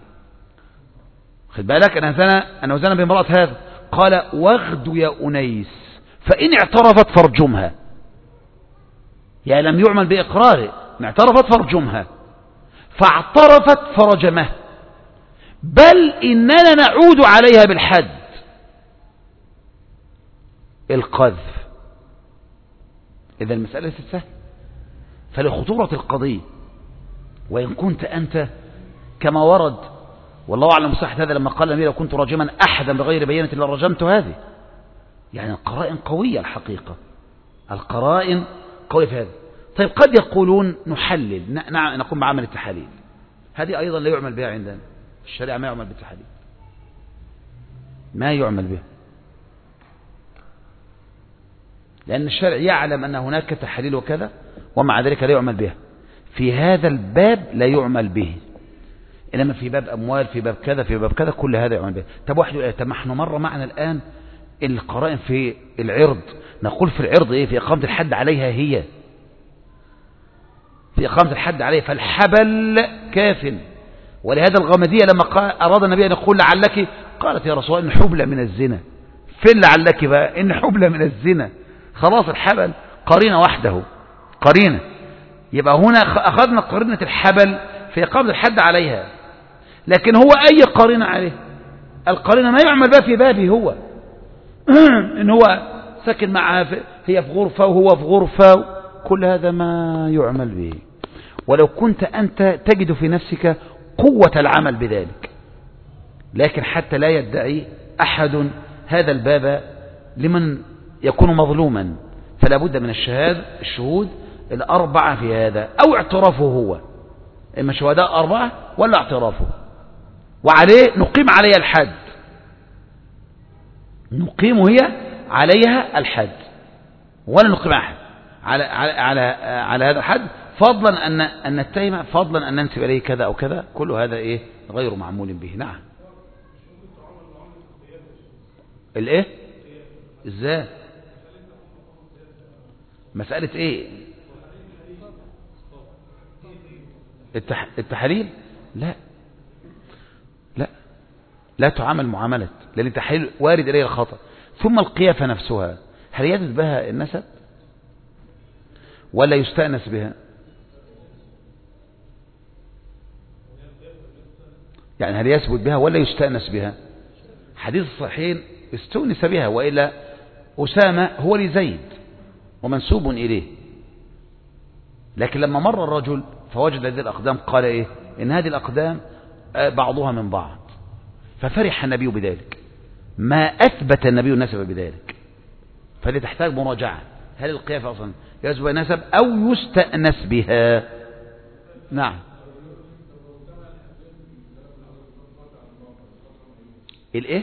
S1: خد بالك أنه زنى بامرأة هذا، قال واغد يا أنيس فإن اعترفت فارجمها، يعني لم يعمل بإقراره، إن اعترفت فارجمها، فاعترفت فرجمه، بل إننا نعود عليها بالحد القذف. إذا المسألة ليست سهلة. فلخطورة القضية، وإن كنت أنت كما ورد والله أعلم صحة هذا لما قال لي لو كنت راجما أحدا بغير بينة لرجمت هذه، يعني القرائن قوية الحقيقة، القرائن قوية في هذا. طيب قد يقولون نحلل، نقوم بعمل التحاليل، هذه أيضا لا يعمل بها عندنا الشريعة، ما يعمل بالتحاليل، ما يعمل بها، لأن الشرع يعلم أن هناك تحاليل وكذا، ومع ذلك لا يعمل بها. في هذا الباب لا يعمل به. إنما في باب أموال، في باب كذا، في باب كذا، كل هذا يعمل به. طب واحد يقول طب ما احنا مر معنا الآن القرائن في العرض، نقول في العرض إيه؟ في إقامة الحد عليها، هي في إقامة الحد عليها، فالحبل كاف. ولهذا الغامدية لما أراد النبي أن يقول لعلك، قالت يا رسول الله إن حبلى من الزنا. فين لعلك بقى؟ إن حبلى من الزنا، خلاص الحبل قرينة وحده، قرينة. يبقى هنا أخذنا قرينة الحبل في إقامة الحد عليها، لكن هو أي قرينة عليه؟ القرينة ما يعمل بها في بابه هو إن هو ساكن معها، هي في غرفة وهو في غرفة، كل هذا ما يعمل به. ولو كنت أنت تجد في نفسك قوة العمل بذلك، لكن حتى لا يدعي أحد هذا الباب لمن يكون مظلوما، فلا بد من الشهود الأربعة في هذا، أو اعترافه هو، إما شهداء أربعة ولا اعترافه، وعليه نقيم عليها الحد، نقيم هي عليها الحد، ولا نقيم أحد على هذا الحد، فضلا أن نتهم، فضلا أن ننسب إليه كذا أو كذا، كل هذا إيه غير معمول به. نعم. الإيه؟ إزاي؟ مسألة إيه؟ التحليل؟ لا لا لا تعامل معاملة، لأن التحليل وارد إليه الخطأ. ثم القيافة نفسها هل يثبت بها النسب ولا يستأنس بها؟ يعني هل يثبت بها ولا يستأنس بها؟ حديث الصحيحين استؤنس بها، وإلا أسامة هو لزيد ومنسوب إليه، لكن لما مر الرجل فوجد هذه الأقدام قال إيه؟ إن هذه الأقدام بعضها من بعض، ففرح النبي بذلك، ما أثبت النبي النسب بذلك، فهذه تحتاج مراجعة، هل القيافة أصلا يثبت بها نسب أو يستأنس بها؟ نعم. الإيه؟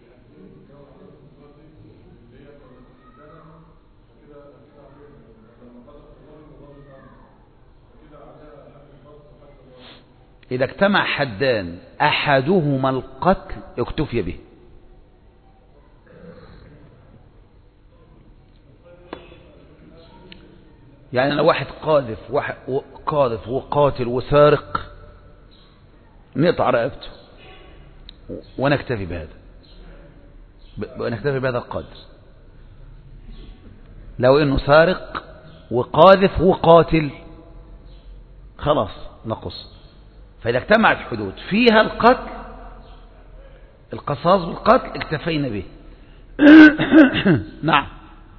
S1: إذا اجتمع حدان أحدهما القتل اكتفي به. يعني لو واحد قاذف وقاتل وسارق نقطع رقبته ونكتفي بهذا، ونكتفي بهذا القدر. لو انه سارق وقاذف وقاتل خلاص نقص. فإذا اجتمعت حدود فيها القتل، القصاص بالقتل، اكتفينا به. نعم.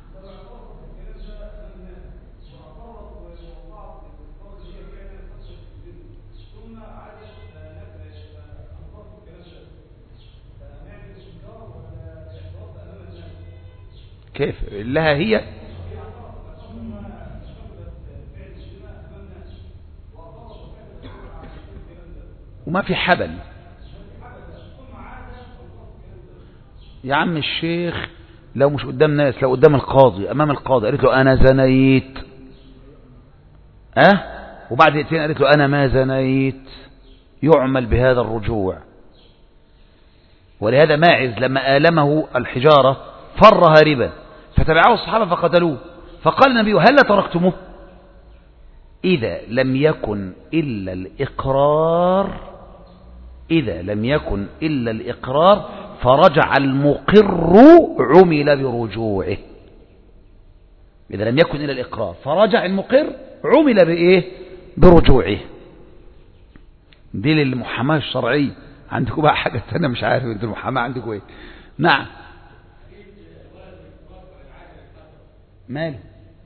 S1: كيف لها هي؟ وما في حبل يا عم الشيخ، لو مش قدام ناس، لو قدام القاضي، امام القاضي قالت له انا زنيت، وبعد دقيقتين قالت له انا ما زنيت، يعمل بهذا الرجوع. ولهذا ماعز لما آلمه الحجارة فر هاربا، فتبعه الصحابة فقتلوه، فقال النبي هل تركتموه؟ إذا لم يكن إلا الإقرار، إذا لم يكن إلا الإقرار فرجع المقر عمل برجوعه. إذا لم يكن إلا الإقرار فرجع المقر عمل بإيه؟ برجوعه. دي للمحاماة الشرعية. عندكم بقى حاجة ثانية مش عارف انتوا المحاماة عندكم ايه؟ نعم. ماله؟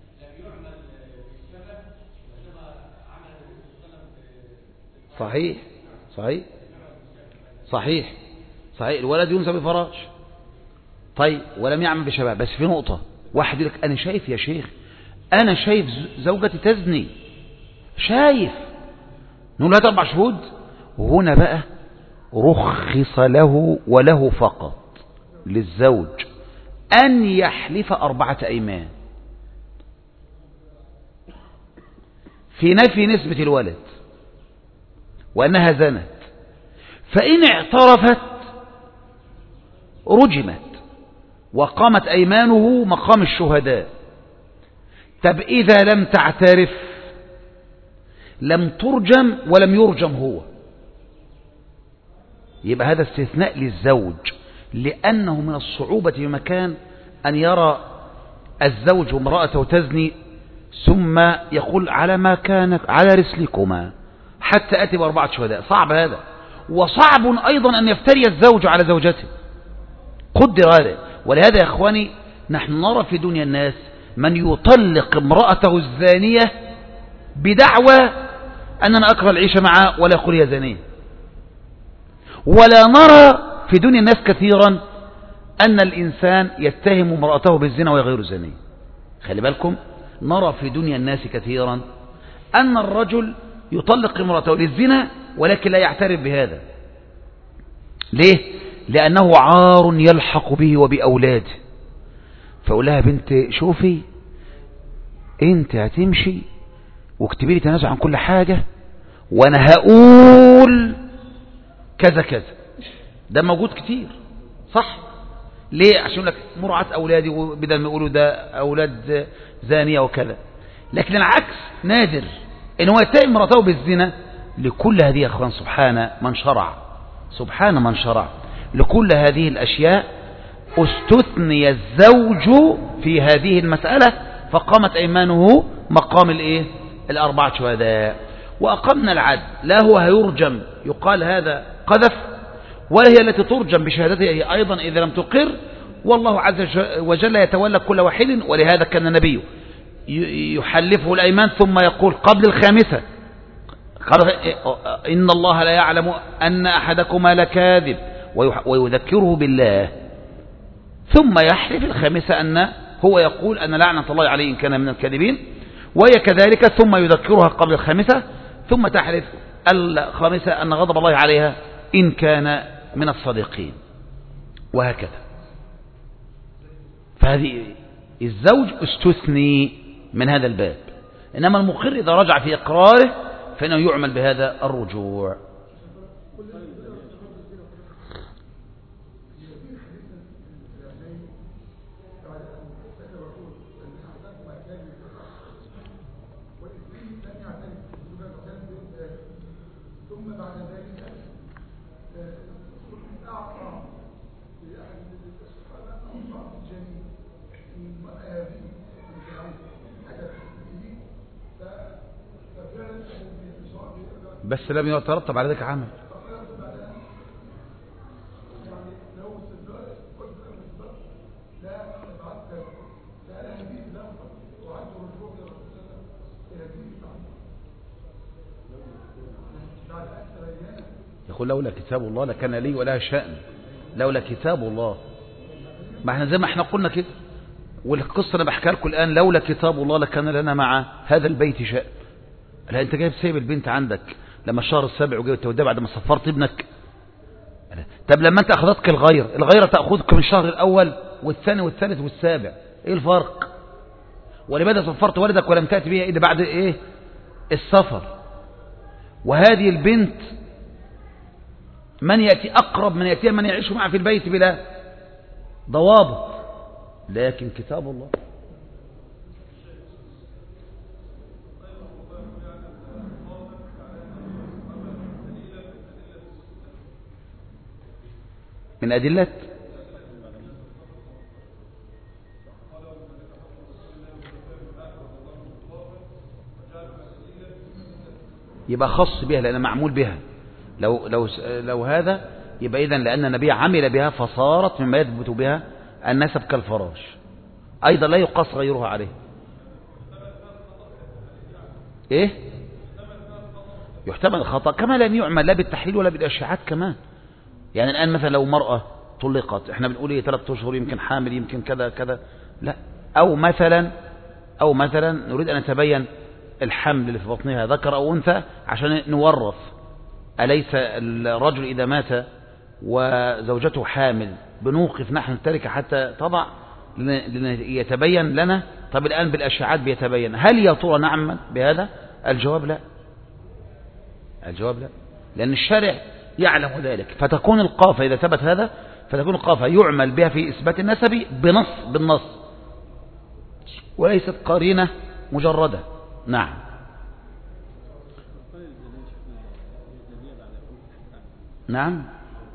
S1: صحيح صحيح صحيح صحيح، الولد ينسى بفراش. طيب ولم يعمل بشباب، بس في نقطة، واحد يقول لك أنا شايف يا شيخ، أنا شايف زوجتي تزني، شايف، نقول هات 4 شهود. وهنا بقى رخص له وله فقط للزوج أن يحلف 4 أيمان في نفي نسبة الولد وأنها زنت، فإن اعترفت رجمت وقامت أيمانه مقام الشهداء. طب إذا لم تعترف لم ترجم ولم يرجم هو، يبقى هذا استثناء للزوج، لأنه من الصعوبة بمكان أن يرى الزوج امرأته تزني ثم يقول على ما كان على رسلكما حتى أتي ب4 شهداء. صعب هذا، وصعب أيضا أن يفتري الزوج على زوجته، قدر هذا. ولهذا يا إخواني نحن نرى في دنيا الناس من يطلق امرأته الزانية بدعوى أننا أكره العيش معها ولا يقول هي زانية. ولا نرى في دنيا الناس كثيرا أن الإنسان يتهم امرأته بالزنا وهي غير زانية. خلي بالكم، نرى في دنيا الناس كثيرا أن الرجل يطلق امرأته للزنا ولكن لا يعترف بهذا. ليه؟ لأنه عار يلحق به وبأولاده. فأقول لها بنت شوفي انت هتمشي واكتبي لي تنازع عن كل حاجة وانا هقول كذا كذا. ده موجود كتير، صح؟ ليه؟ عشان يقول لك مراعاة أولادي، وبدل ما يقولوا ده أولاد زانية وكذا. لكن العكس نادر، إن هو يتهم امرأته بالزنا. لكل هذه يا أخوان سبحان من شرع، سبحان من شرع، لكل هذه الأشياء استثني الزوج في هذه المسألة، فقامت أيمانه مقام الإيه؟ 4 شهداء. وأقمنا العدل، لا هو هيرجم يقال هذا قذف، ولا هي التي ترجم بشهادته أيضا إذا لم تقر. والله عز وجل يتولى كل واحد. ولهذا كان النبي يحلفه الأيمان ثم يقول قبل الخامسة قال إن الله لا يعلم أن أحدكما لكاذب، ويذكره بالله، ثم يحلف الخامسة أن هو يقول أن لعنة الله عليه إن كان من الكاذبين، وهي كذلك، ثم يذكرها قبل الخامسة، ثم تحلف الخامسة أن غضب الله عليها إن كان من الصادقين، وهكذا. فهذه الزوج استثني من هذا الباب. إنما المقر إذا رجع في إقراره فإنه يعمل بهذا الرجوع. بس لم يترتب على ذلك عمل. يقول لولا كتاب الله لكان لي ولا شأن، لولا كتاب الله. ما احنا زي ما احنا قلنا كده، والقصة انا بحكي لكم الآن، لولا كتاب الله لكان لنا مع هذا البيت شأن. لا انت جايب سايب البنت عندك لما الشهر السابع وجاي توديها بعد ما صفرت ابنك. طب لما انت اخذتك الغيرة تأخذك من الشهر الأول والثاني والثالث والسابع، ايه الفرق؟ ولماذا صفرت ولدك ولم تأتي بها إلا بعد ايه السفر؟ وهذه البنت من يأتي أقرب من يأتيها من يعيش معها في البيت بلا ضوابط. لكن كتاب الله من أدلة يبقى خص بها لأنها معمول بها. لو هذا يبقى إذن لأن النبي عمل بها فصارت مما يثبت بها النسب كالفراش، أيضا لا يقاس غيرها عليه. إيه؟ يحتمل الخطأ كما لم يعمل لا بالتحليل ولا بالأشعاعات كمان. يعني الآن مثلا لو مرأة طلقت، احنا بنقول ايه 3 أشهر يمكن حامل يمكن كذا كذا، لا. أو مثلا نريد أن نتبين الحمل اللي في بطنها ذكر أو أنثى عشان نورث. أليس الرجل إذا مات وزوجته حامل بنوقف نحن التركة حتى تضع يتبين لنا؟ طب الآن بالأشعاعات بيتبين. هل يا ترى نعمل بهذا؟ الجواب لا، الجواب لا، لأن الشارع يعلم ذلك، فتكون القافة إذا ثبت هذا فتكون القافة يعمل بها في إثبات النسب بالنص وليست قرينة مجردة. نعم. نعم.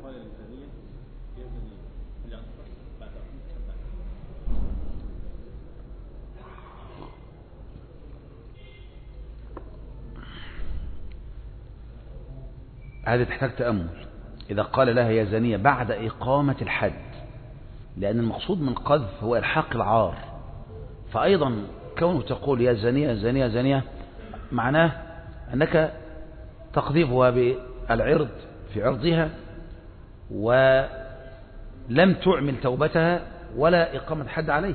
S1: هذا تحتاج تأمل. إذا قال لها يا زانية بعد إقامة الحد، لأن المقصود من قذف هو إلحاق العار، فأيضا كونه تقول يا زانية زانية زانية معناه أنك تقذفها بالعرض في عرضها ولم تعمل توبتها ولا إقامة حد عليه،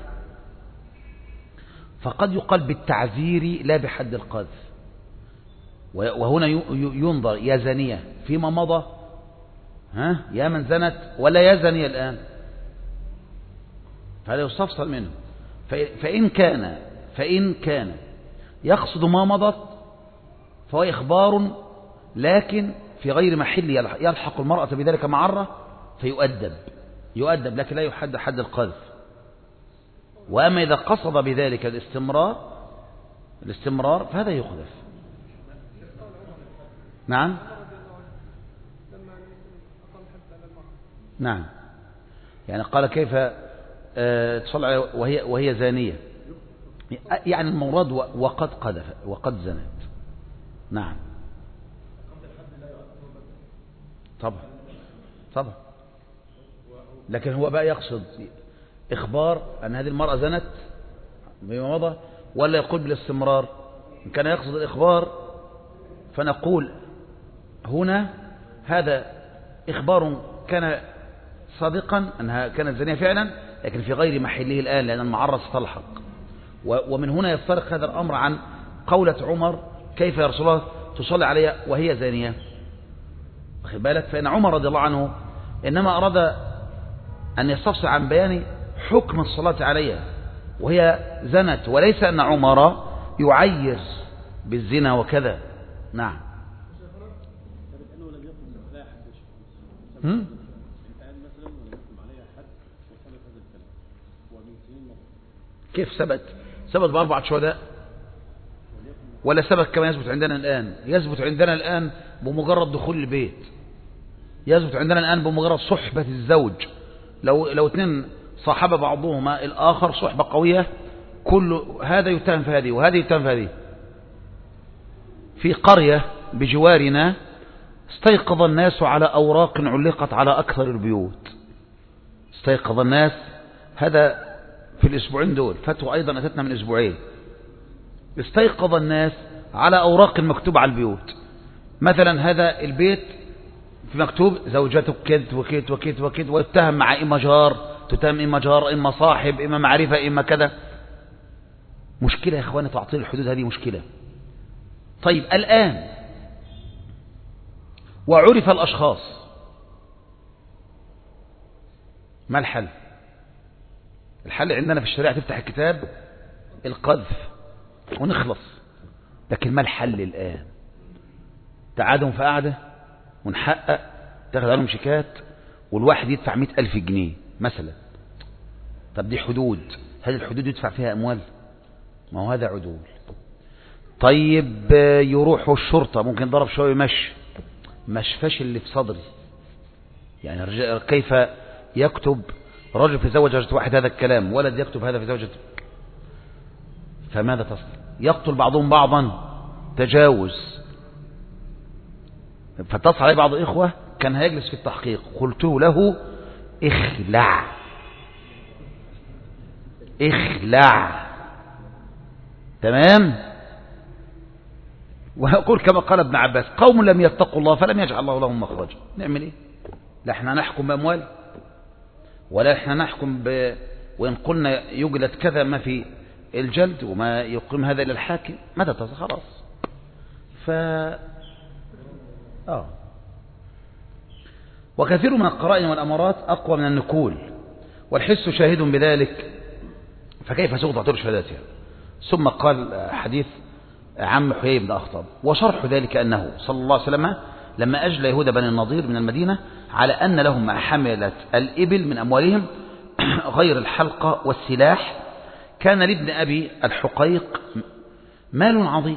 S1: فقد يقال بالتعذير لا بحد القذف. وهنا ينظر يا زانية فيما مضى، يا من زنت ولا يا زانية الآن، فهذا يستفصل منه. فإن كان يقصد ما مضت فهو إخبار لكن في غير محل يلحق المرأة بذلك معرة فيؤدب لكن لا يحد حد القذف. وأما إذا قصد بذلك الاستمرار فهذا يقذف. نعم. نعم. يعني قال كيف تصلى وهي زانية، يعني المراد وقد قذف وقد زنت. نعم. طبعا لكن هو بقى يقصد إخبار أن هذه المرأة زنت بما مضى ولا يقول بالاستمرار؟ إن كان يقصد الإخبار فنقول هنا هذا إخبار كان صادقا أنها كانت زانية فعلا لكن في غير محله الآن لأن المعرة ستلحق. ومن هنا يفترق هذا الأمر عن قولة عمر كيف يا رسول الله تصلي عليها وهي زانية. واخد بالك؟ فإن عمر رضي الله عنه إنما أراد أن يستفصل عن بيان حكم الصلاة عليها وهي زنت، وليس أن عمر يعير بالزنا وكذا. نعم. كيف ثبت ب4 شهداء ولا ثبت كما يثبت عندنا الآن؟ يثبت عندنا الآن بمجرد دخول البيت، يثبت عندنا الآن بمجرد صحبة الزوج. لو اثنين صاحب بعضهما الآخر صحبة قوية كل هذا يتهم في هذه وهذه يتهم في هذه. في قرية بجوارنا استيقظ الناس على أوراق علقت على أكثر البيوت. استيقظ الناس، هذا في الأسبوعين دول، فتوى أيضا أتتنا من أسبوعين. استيقظ الناس على أوراق مكتوبة على البيوت، مثلا هذا البيت في مكتوب زوجته كذا وكذا وكذا وكذا، ويتهم مع إما جار، تتهم إما جار إما صاحب إما معرفة إما كذا. مشكلة يا إخواني، تعطيل الحدود هذه مشكلة. طيب الآن وعرف الأشخاص، ما الحل؟ الحل عندنا في الشريعة تفتح الكتاب القذف ونخلص، لكن ما الحل الآن؟ تعادهم في قعدة ونحقق، تاخد عليهم شيكات والواحد يدفع 100,000 جنيه مثلا. طب دي حدود، هل الحدود يدفع فيها أموال؟ ما هو هذا عدول. طيب يروحوا الشرطة، ممكن ضرب شوية مشفاش اللي في صدري. يعني كيف يكتب رجل في زوجة واحد هذا الكلام، ولد يكتب هذا في زوجة، فماذا تصل؟ يقتل بعضهم بعضا، تجاوز. فاتصل عليه بعض الإخوة كان هيجلس في التحقيق، قلت له اخلع تمام. ويقول كما قال ابن عباس قوم لم يتقوا الله فلم يجعل الله لهم مخرجا. نعمل ايه؟ لا احنا نحكم بأموال ولا احنا نحكم وإن قلنا يجلد كذا ما في الجلد وما يقيم هذا للحاكم، ماذا تصل؟ خلاص. وكثير من القرائن والأمارات أقوى من النكول، والحس شاهد بذلك، فكيف سوف تعطل شهاداتها؟ ثم قال حديث عم حيي بن أخطب، وشرح ذلك أنه صلى الله عليه وسلم لما أجلى يهود بني النضير من المدينة على أن لهم ما حملت الإبل من أموالهم غير الحلقة والسلاح، كان لابن أبي الحقيق مال عظيم.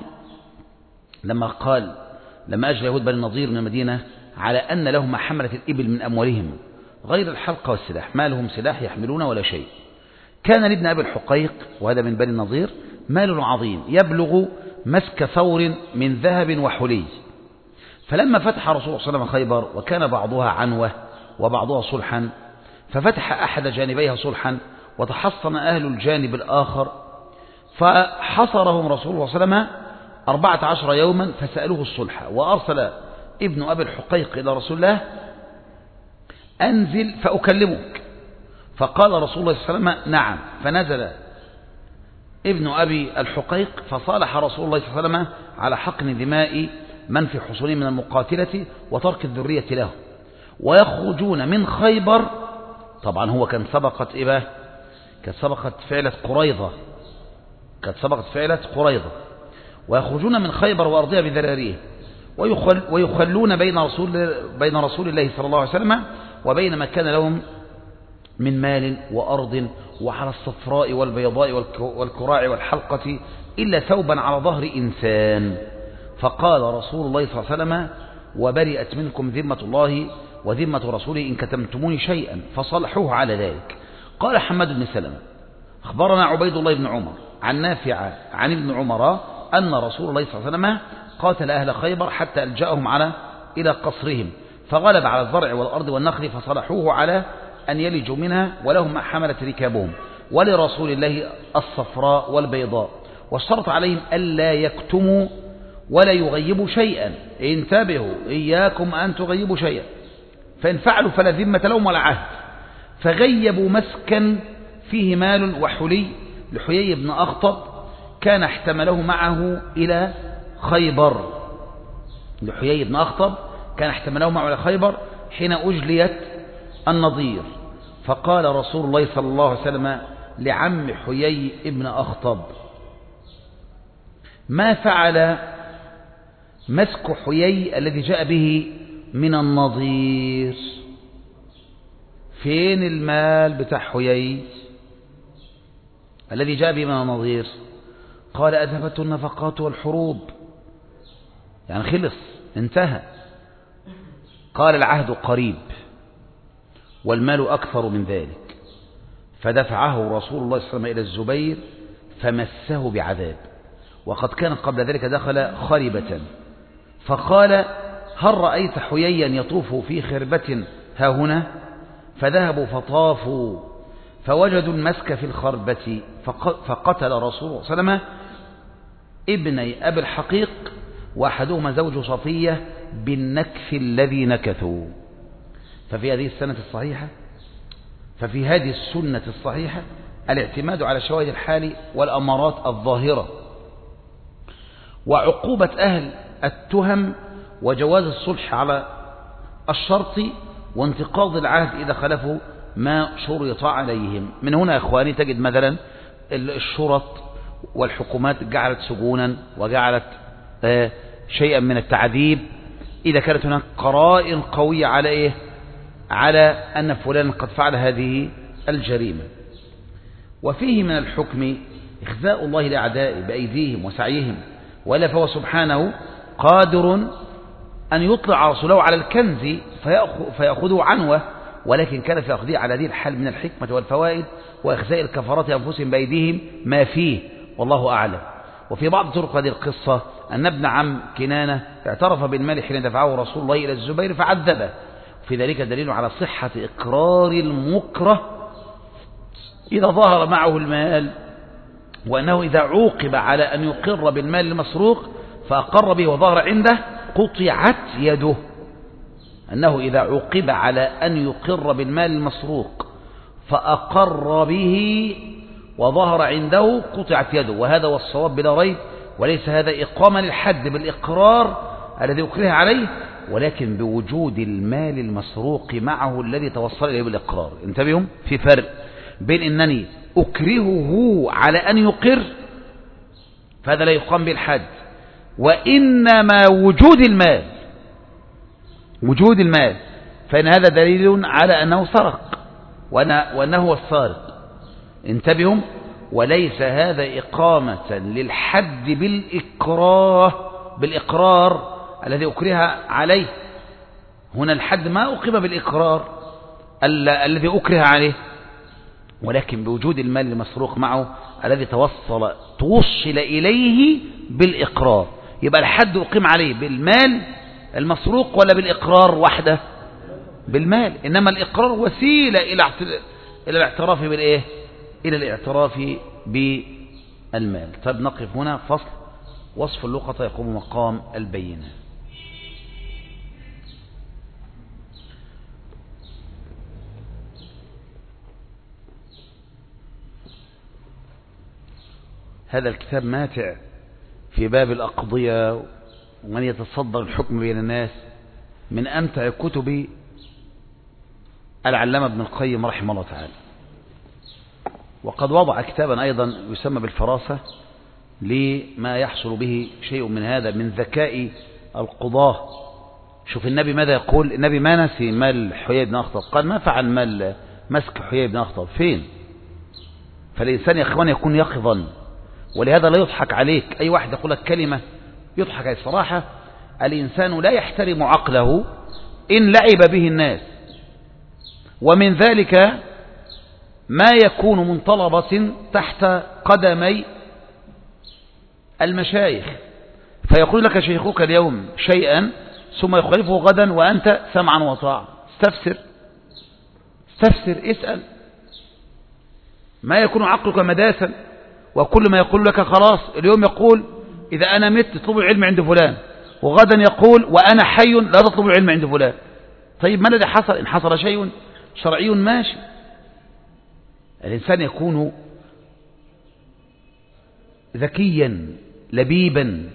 S1: لما أجلى يهود بني النضير من المدينة على أن لهم ما حملت الإبل من أموالهم غير الحلقة والسلاح، ما لهم سلاح يحملون ولا شيء. كان لابن أبي الحقيق، وهذا من بني النضير، مال عظيم يبلغ مسك ثور من ذهب وحلي. فلما فتح رسول الله صلى الله عليه وسلم خيبر، وكان بعضها عنوة وبعضها صلحا، ففتح أحد جانبيها صلحا وتحصن أهل الجانب الآخر، فحصرهم رسول الله صلى الله عليه وسلم 14 يوما فسألوه الصلح. وأرسل ابن أبي الحقيق إلى رسول الله: أنزل فأكلمك. فقال رسول الله صلى الله عليه وسلم: نعم. فنزل ابن أبي الحقيق فصالح رسول الله صلى الله عليه وسلم على حقن دماء من في حصونهم من المقاتلة وترك الذرية له، ويخرجون من خيبر. طبعا هو كان سبقت فعلة قريظة، ويخرجون من خيبر وأرضها بذراريه، ويخلون بين رسول الله صلى الله عليه وسلم وبين ما كان لهم من مال وأرض، وعلى الصفراء والبيضاء والكراع والحلقة إلا ثوبا على ظهر إنسان. فقال رسول الله صلى الله عليه وسلم: وبرئت منكم ذمة الله وذمة رسوله إن كتمتموني شيئا، فصلحوه على ذلك. قال حماد بن سلمة: أخبرنا عبيد الله بن عمر عن نافع عن ابن عمر أن رسول الله صلى الله عليه وسلم قاتل أهل خيبر حتى ألجأهم إلى قصرهم، فغلب على الزرع والأرض والنخل، فصلحوه على أن يلجوا منها ولهم ما حملت ركابهم، ولرسول الله الصفراء والبيضاء، واشترط عليهم ألا يكتموا ولا يغيبوا شيئا. انتبهوا، إياكم أن تغيبوا شيئا، فإن فعلوا فلا ذمة لهم ولا عهد. فغيبوا مسكا فيه مال وحلي لحيي بن أخطب كان احتمله معه إلى خيبر. لحيي بن أخطب كان احتمله معه إلى خيبر حين أجليت النضير. فقال رسول الله صلى الله عليه وسلم لعم حيي ابن أخطب: ما فعل مسك حيي الذي جاء به من النضير؟ فين المال بتاع حيي الذي جاء به من النضير؟ قال: أذهبته النفقات والحروب، يعني خلص انتهى. قال: العهد قريب والمال أكثر من ذلك. فدفعه رسول الله صلى الله عليه وسلم إلى الزبير فمسه بعذاب، وقد كان قبل ذلك دخل خربة، فقال: هل رأيت حييا يطوف في خربة ها هنا؟ فذهبوا فطافوا فوجدوا المسك في الخربة، فقتل رسول الله صلى الله عليه وسلم ابني أبي الحقيق، وأحدهما زوج صفية بالنكف الذي نكثوا. ففي هذه السنة الصحيحة الاعتماد على شواهد الحال والأمارات الظاهرة، وعقوبة أهل التهم، وجواز الصلح على الشرط، وانتقاض العهد إذا خلفوا ما شرط عليهم. من هنا يا إخواني تجد مثلا الشرط والحكومات جعلت سجونا، وجعلت شيئا من التعذيب إذا كانت هناك قرائن قوية على أن فلان قد فعل هذه الجريمة. وفيه من الحكم إخزاء الله لأعدائه بأيديهم وسعيهم، وإلا فهو سبحانه قادر أن يطلع رسوله على الكنز فيأخذه عنوة، ولكن كان في أخذه على هذه الحال من الحكمة والفوائد وإخزاء الكفرات أنفسهم بأيديهم ما فيه، والله أعلم. وفي بعض طرق هذه القصة أن ابن عم كنانة اعترف بالمال حين دفعه رسول الله إلى الزبير فعذبه، في ذلك دليل على صحة إقرار المكره إذا ظهر معه المال، وأنه إذا عوقب على أن يقر بالمال المسروق فأقر به وظهر عنده قطعت يده. أنه إذا عوقب على أن يقر بالمال المسروق فأقر به وظهر عنده قطعت يده، وهذا هو الصواب بلا ريب، وليس هذا إقامة للحد بالإقرار الذي أكره عليه، ولكن بوجود المال المسروق معه الذي توصل إليه بالإقرار. انتبهوا، في فرق بين أنني أكرهه على أن يقر فهذا لا يقام بالحد، وإنما وجود المال وجود المال، فإن هذا دليل على أنه سرق وأنه هو السارق. انتبهوا، وليس هذا إقامة للحد بالإقرار الذي أكره عليه. هنا الحد ما أقيم بالإقرار الذي أكره عليه، ولكن بوجود المال المسروق معه الذي توصل إليه بالإقرار. يبقى الحد أقيم عليه بالمال المسروق ولا بالإقرار وحده؟ بالمال. إنما الإقرار وسيلة إلى الاعتراف بالإيه؟ إلى الاعتراف بالمال. طيب نقف هنا. فصل: وصف اللقطة يقوم مقام البينة. هذا الكتاب ماتع في باب الأقضية، ومن يتصدر الحكم بين الناس من أمتع كتب العلامة ابن القيم رحمه الله تعالى. وقد وضع كتابا أيضا يسمى بالفراسة لما يحصل به شيء من هذا من ذكاء القضاة. شوف النبي ماذا يقول. النبي ما نسي مال حيي بن أخطب، قال: ما فعل مال مسك حيي بن أخطب؟ فين؟ فالإنسان يا إخوان يكون يقظا، ولهذا لا يضحك عليك. أي واحد يقول لك كلمة يضحك عليه. الصراحة الإنسان لا يحترم عقله إن لعب به الناس، ومن ذلك ما يكون من طلبة تحت قدمي المشايخ، فيقول لك شيخك اليوم شيئا ثم يخالفه غدا وأنت سمعا وطاعا. استفسر، اسأل. ما يكون عقلك مداسا، وكل ما يقول لك خلاص اليوم يقول إذا أنا مت اطلبوا العلم عند فلان، وغدا يقول وأنا حي لا تطلبوا العلم عند فلان. طيب ما الذي حصل؟ إن حصل شيء شرعي ماشي. الإنسان يكون ذكيا لبيبا،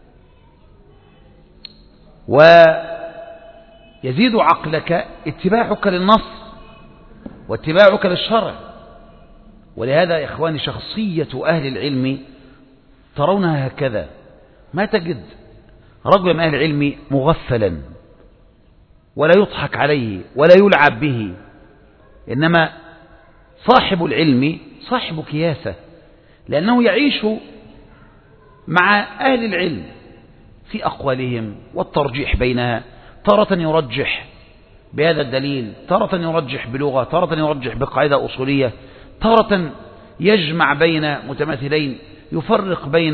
S1: ويزيد عقلك اتباعك للنص واتباعك للشرع. ولهذا يا إخواني شخصية أهل العلم ترونها هكذا. ما تجد رجل من أهل العلم مغفلا ولا يضحك عليه ولا يلعب به، إنما صاحب العلم صاحب كياسة، لأنه يعيش مع أهل العلم في أقوالهم والترجيح بينها. تارة يرجح بهذا الدليل، تارة يرجح بلغة، تارة يرجح بقاعدة أصولية، تارة يجمع بين متماثلين، يفرق بين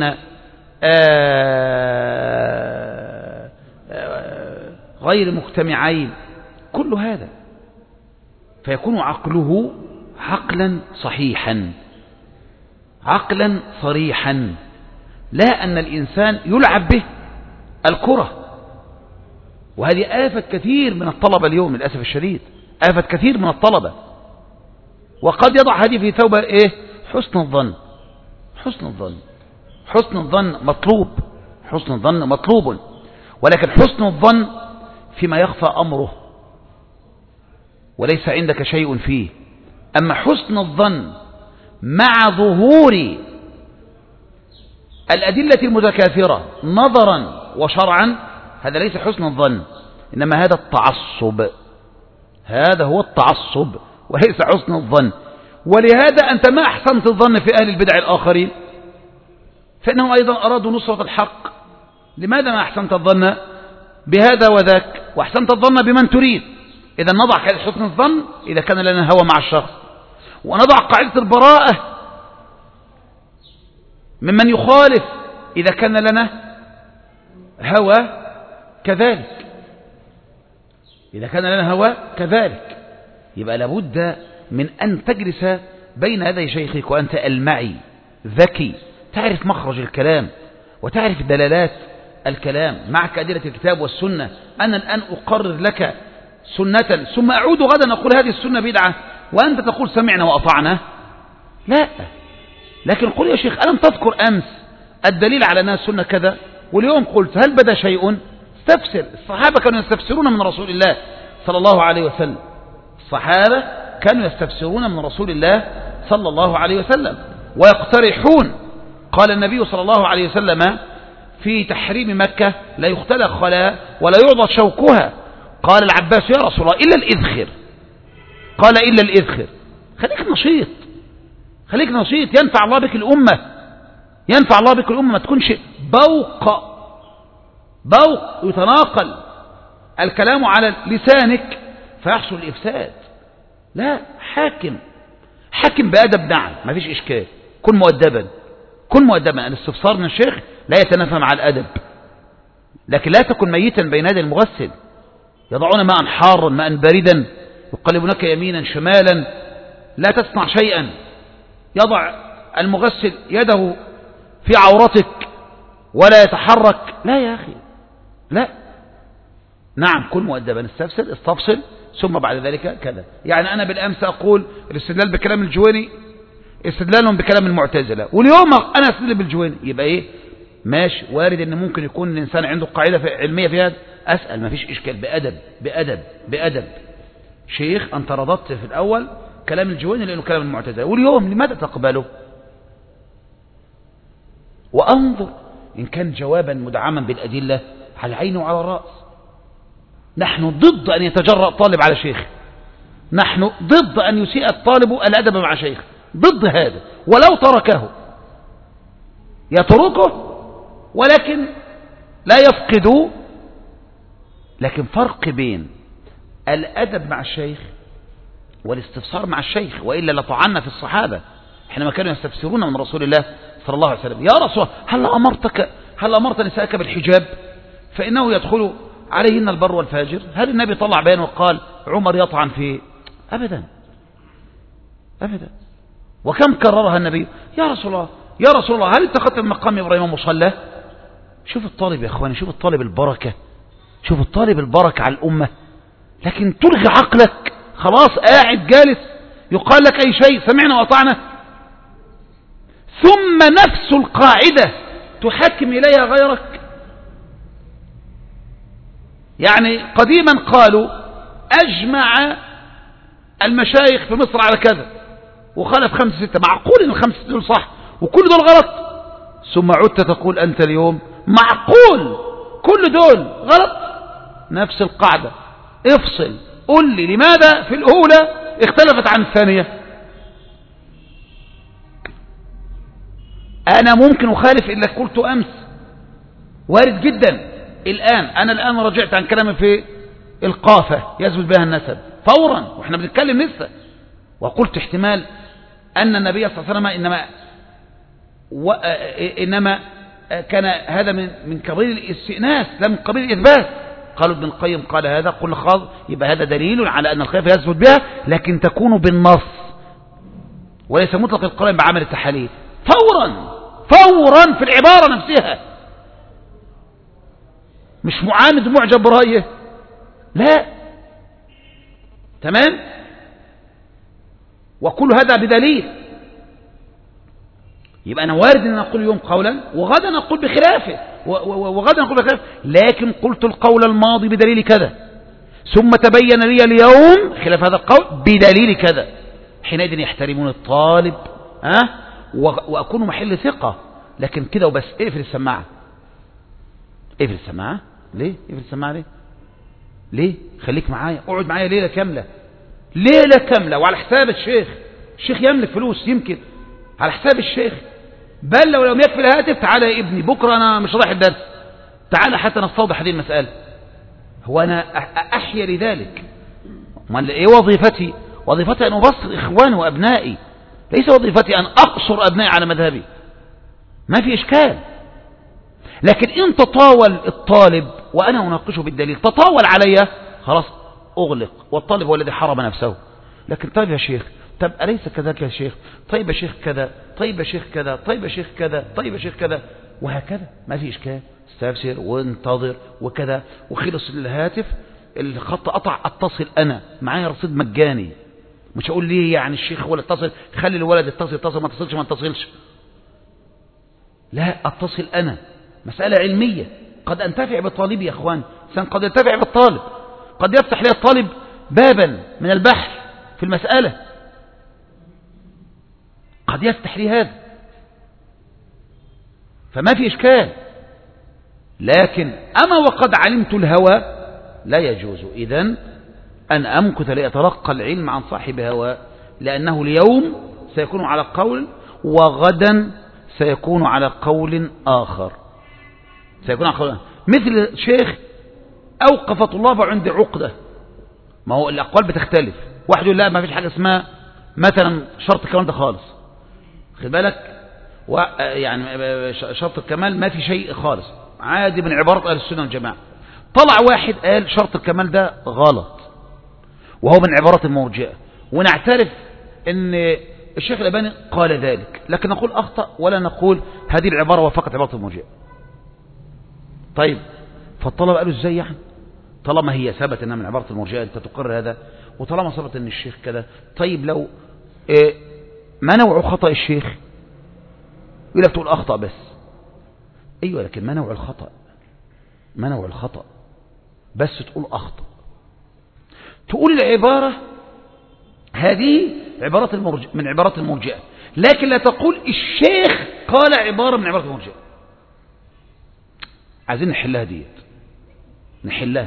S1: غير مجتمعين، كل هذا. فيكون عقله عقلا صحيحا، عقلا صريحا، لا أن الإنسان يلعب به الكرة. وهذه آفة كثير من الطلبة اليوم للأسف الشديد، آفة كثير من الطلبة. وقد يضع هذه في ثوب إيه؟ حسن الظن. حسن الظن مطلوب، حسن الظن مطلوب، ولكن حسن الظن فيما يخفى أمره وليس عندك شيء فيه. أما حسن الظن مع ظهور الأدلة المتكاثرة نظرا وشرعا، هذا ليس حسن الظن، إنما هذا التعصب. هذا هو التعصب وليس حسن الظن. ولهذا أنت ما أحسنت الظن في أهل البدع الآخرين، فإنهم أيضا أرادوا نصرة الحق. لماذا ما أحسنت الظن بهذا وذاك وأحسنت الظن بمن تريد؟ إذا نضع قاعدة حسن الظن إذا كان لنا هوى مع الشخص، ونضع قاعدة البراءة ممن يخالف إذا كان لنا هوى كذلك. إذا كان لنا هوى كذلك يبقى لابد من أن تجلس بين يدي شيخك وأنت المعي ذكي، تعرف مخرج الكلام وتعرف دلالات الكلام، معك أدلة الكتاب والسنة. أنا الآن أقرر لك سنة ثم أعود غدا أقول هذه السنة بدعة وأنت تقول سمعنا وأطعنا، لا. لكن قل يا شيخ ألم تذكر أمس الدليل على أنها السنة كذا، واليوم قلت هل بدا شيء؟ استفسر. الصحابة كانوا يستفسرون من رسول الله صلى الله عليه وسلم، الصحابة كانوا يستفسرون من رسول الله صلى الله عليه وسلم ويقترحون. قال النبي صلى الله عليه وسلم في تحريم مكة: لا يختلق خلاء ولا يعضد شوكها قال العباس يا رسول الله إلا الإذخر. قال إلا الإذخر. خليك نشيط، خليك نشيط، ينفع الله بك الأمة، ينفع الله بك الأمة. ما تكونش بوق يتناقل الكلام على لسانك فيحصل الإفساد. لا، حاكم بأدب. نعم ما فيش إشكال، كن مؤدبا. الاستفسار من الشيخ لا يتنافى مع الأدب، لكن لا تكن ميتا بين يدي المغسل. يضعون ماء حارا ماء باردا يقلبونك يمينا شمالا، لا تصنع شيئا. يضع المغسل يده في عورتك ولا يتحرك. لا يا أخي، لا. نعم كن مؤدبا، استفصل ثم بعد ذلك كذا. يعني أنا بالأمس أقول الاستدلال بكلام الجويني استدلالهم بكلام المعتزلة، واليوم أنا أستدل بالجويني. يبقى إيه؟ ماشي، وارد أن ممكن يكون الإنسان عنده قاعدة علمية في هذا، أسأل، ما فيش إشكال، بأدب. شيخ أنت رضت في الأول كلام الجويني لأنه كلام المعتزلة، واليوم لماذا تقبله؟ وأنظر إن كان جوابا مدعما بالأدلة على العين وعلى الرأس. نحن ضد أن يتجرأ طالب على شيخ، نحن ضد أن يسيء الطالب الأدب مع شيخ، ضد هذا. ولو تركه يتركه ولكن لا يفقد. لكن فرق بين الأدب مع الشيخ والاستفسار مع الشيخ، وإلا لطعنا في الصحابة حينما كانوا يستفسرون من رسول الله صلى الله عليه وسلم. يا رسول الله هل أمرت نساءك بالحجاب فإنه يدخل عليهن البر والفاجر؟ هل النبي طلع بيان وقال عمر يطعن في؟ أبدا. وكم كررها النبي يا رسول الله هل اتخذت من مقام إبراهيم مصلى؟ شوف الطالب يا أخواني، شوف الطالب البركة، شوف الطالب البركة على الأمة. لكن تلغي عقلك، خلاص قاعد جالس يقال لك أي شيء سمعنا وأطعنا، ثم نفس القاعدة تحكم إليها غيرك. يعني قديما قالوا أجمع المشايخ في مصر على كذا وخالف 5 6، معقول إن 5 6 دول صح وكل دول غلط؟ ثم عدت تقول أنت اليوم معقول كل دول غلط؟ نفس القاعدة. افصل، قل لي لماذا في الأولى اختلفت عن الثانية. أنا ممكن أخالف إلا قلت أمس، وارد جدا. أنا رجعت عن كلامي في القافة يثبت بها النسب فورا وإحنا بنتكلم لسه، وقلت احتمال أن النبي صلى الله عليه وسلم إنما كان هذا من قبيل الاستئناس لا من قبيل الإثبات. قالوا ابن القيم قال هذا، قلنا خلاص يبقى هذا دليل على أن الخلاف يثبت بها، لكن تكون بالنص وليس مطلق القرآن بعمل التحاليل. فورا في العبارة نفسها، مش معاند معجب برأيه، لا. تمام. وكل هذا بدليل. يبقى أنا وارد أن أقول اليوم قولا وغدا أقول بخلافه لكن قلت القول الماضي بدليل كذا، ثم تبين لي اليوم خلاف هذا القول بدليل كذا. حينئذ يحترمون الطالب وأكون محل ثقة. لكن كده وبس. اقفل السماعة. ليه؟ ليه؟ خليك معايا، اقعد معايا ليلة كاملة وعلى حساب الشيخ يملك فلوس يمكن على حساب الشيخ. بل لو لم يكفي الهاتف تعالى يا ابني بكرة أنا مش رايح الدرس، تعالى حتى نستوضح هذه المسألة. هو أنا أحيا لذلك؟ إيه وظيفتي؟ وظيفتي أن أبصر إخواني وأبنائي، ليس وظيفتي أن أقصر أبنائي على مذهبي. ما في إشكال. لكن إن تطاول الطالب وأنا أناقشه بالدليل، تطاول علي، خلاص أغلق، والطالب هو الذي حرم نفسه. لكن طيب يا شيخ، طيب أليس كذاك يا شيخ، طيب يا شيخ كذا، طيب يا شيخ كذا، طيب يا شيخ كذا، طيب يا شيخ كذا، وهكذا. ما في إشكال. استفسر وانتظر وكذا. وخلص الهاتف، الخط قطع، اتصل أنا، معايا رصيد مجاني. مش هقول ليه يعني الشيخ هو اللي اتصل، خلي الولد يتصل، ما اتصلش. لا، اتصل أنا. مسألة علمية، قد أنتفع بطالبي يا أخوان، قد ينتفع بالطالب، قد يفتح لي الطالب بابا من البحث في المسألة، قد يفتح لي هذا، فما في إشكال. لكن أما وقد علمت الهوى لا يجوز إذن أن أمكث لأتلقى العلم عن صاحب هوى، لأنه اليوم سيكون على قول وغدا سيكون على قول آخر، سيكون على قول مثل شيخ أوقف طلابه عند عقدة. ما هو الأقوال بتختلف، واحد يقول لا ما فيش حاجة اسمها مثلا شرط الكمال ده خالص، خد بالك، يعني شرط الكمال ما في شيء خالص، عادي من عبارة أهل السنة والجماعة. طلع واحد قال شرط الكمال ده غلط وهو من عبارات المرجئة، ونعترف ان الشيخ الألباني قال ذلك، لكن نقول أخطأ ولا نقول هذه العبارة وفقط عبارة المرجئة. طيب فالطلبة قالوا ازاي يعني طالما هي ثبت انها من عبارة المرجئة انت تقر هذا، وطالما ثبت ان الشيخ كذا، طيب لو ما نوع خطأ الشيخ؟ يقول لك تقول أخطأ بس. أيوة لكن ما نوع الخطأ؟ ما نوع الخطأ؟ بس تقول أخطأ، تقول العبارة هذه عبارات من عبارات المرجئة، لكن لا تقول الشيخ قال عبارة من عبارات المرجئة. عايزين نحلها ديت، نحلها،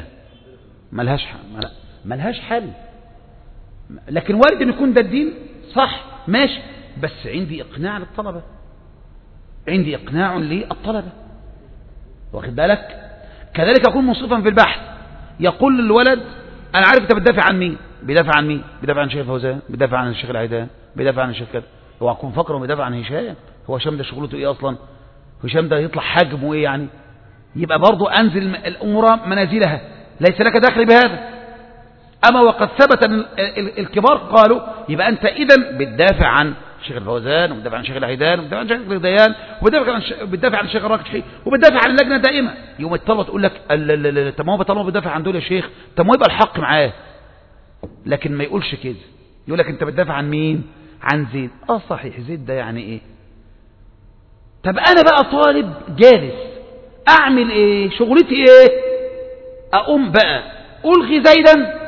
S1: ملهاش حل. لكن وارد ان يكون ده الدين صح ماشي، بس عندي اقناع للطلبة، عندي اقناع للطلبة، واخد بالك. كذلك يكون منصفا في البحث، يقول للولد انا عارف انت بتدافع عن مين، بيدافع عن مين؟ بيدافع عن الشيخ فوزان، بيدافع عن الشيخ العيدان، بيدافع عن الشيخ كذا. هو هكون فاكره بيدافع عن هشام؟ هو هشام ده شغلته ايه اصلا؟ هشام ده يطلع حجمه ايه يعني؟ يبقى برضه انزل الامور منازلها، ليس لك دخل بهذا. اما وقد ثبت ان الكبار قالوا، يبقى انت اذا بتدافع عن الشيخ الفوزان، وبتدافع عن الشيخ العيدان، وبتدافع عن الشيخ الديان، وبتدافع عن الشيخ الراكشي، وبتدافع عن اللجنه دائما. يوم الطلبه تقول لك طب ما هو طالما بتدافع عن دول يا شيخ، طب ما يبقى الحق معاه. لكن ما يقولش كده، يقول لك انت بتدافع عن مين؟ عن زيد. صحيح، زيد ده يعني ايه؟ طب انا بقى طالب جالس اعمل ايه؟ شغلتي ايه؟ اقوم بقى الغي زيدا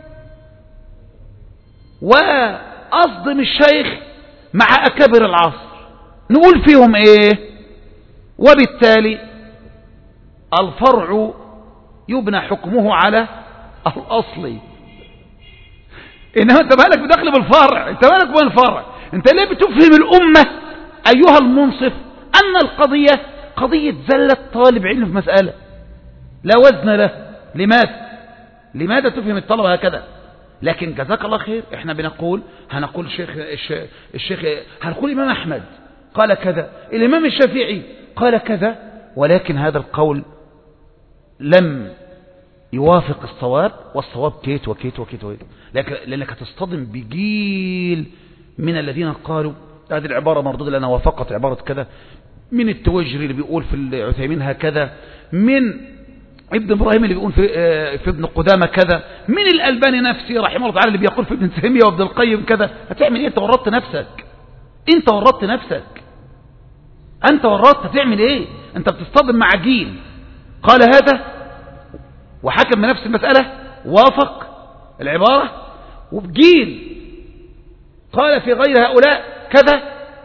S1: واصدم الشيخ مع اكابر العصر، نقول فيهم ايه؟ وبالتالي الفرع يبنى حكمه على الاصل. انما انت مالك بدخل بالفرع؟ انت مالك بين الفرع؟ انت ليه بتفهم الامه ايها المنصف ان القضيه قضيه زله طالب علم في مساله لا وزن له؟ لماذا تفهم الطلبه هكذا؟ لكن جزاك الله خير، احنا بنقول هنقول الشيخ هنقول الامام احمد قال كذا، الامام الشافعي قال كذا، ولكن هذا القول لم يوافق الصواب، والصواب كيت وكيت وكيت وكيت. لأنك هتصطدم بجيل من الذين قالوا هذه العبارة مردودة لأنها وافقت عبارة كذا، من التوجري اللي بيقول في العثيمين هكذا، من ابن إبراهيم اللي بيقول في ابن قدامة كذا، من الألباني نفسه رحمه الله تعالى اللي بيقول في ابن تيمية وابن القيم كذا. هتعمل ايه؟ انت ورطت نفسك، انت ورطت. هتعمل ايه؟ انت بتصطدم مع جيل قال هذا وحكم بنفس المسألة وافق العبارة، وبجيل قال في غير هؤلاء كذا،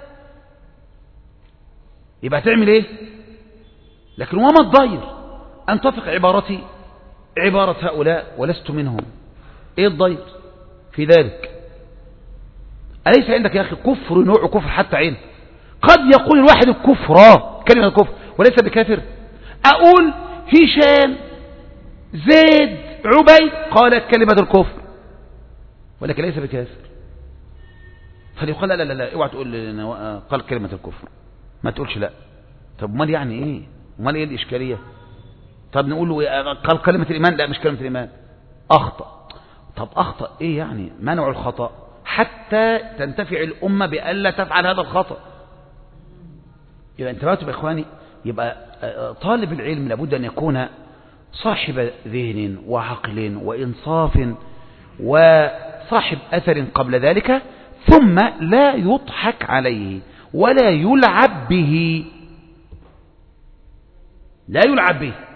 S1: يبقى تعمل ايه؟ لكن وما الضير أن تفق عبارتي عبارة هؤلاء ولست منهم؟ ايه الضير في ذلك؟ أليس عندك يا أخي كفر نوع كفر حتى عين؟ قد يقول الواحد الكفر كلمة الكفر وليس بكافر. أقول هشام زيد عبيد قال كلمة الكفر ولكن ليس بكافر، فليقال لا اوعى تقول قال كلمة الكفر، ما تقولش لا. طب امال يعني ايه؟ امال ايه الاشكالية؟ طب نقول له قال كلمة الإيمان، لا مش كلمة الإيمان، أخطأ. طب أخطأ إيه يعني؟ ما نوع الخطأ حتى تنتفع الأمة بألا تفعل هذا الخطأ؟ يبقى انتبهتوا يا إخواني، يبقى طالب العلم لابد أن يكون صاحب ذهن وعقل وإنصاف وصاحب أثر قبل ذلك، ثم لا يضحك عليه ولا يلعب به، لا يلعب به.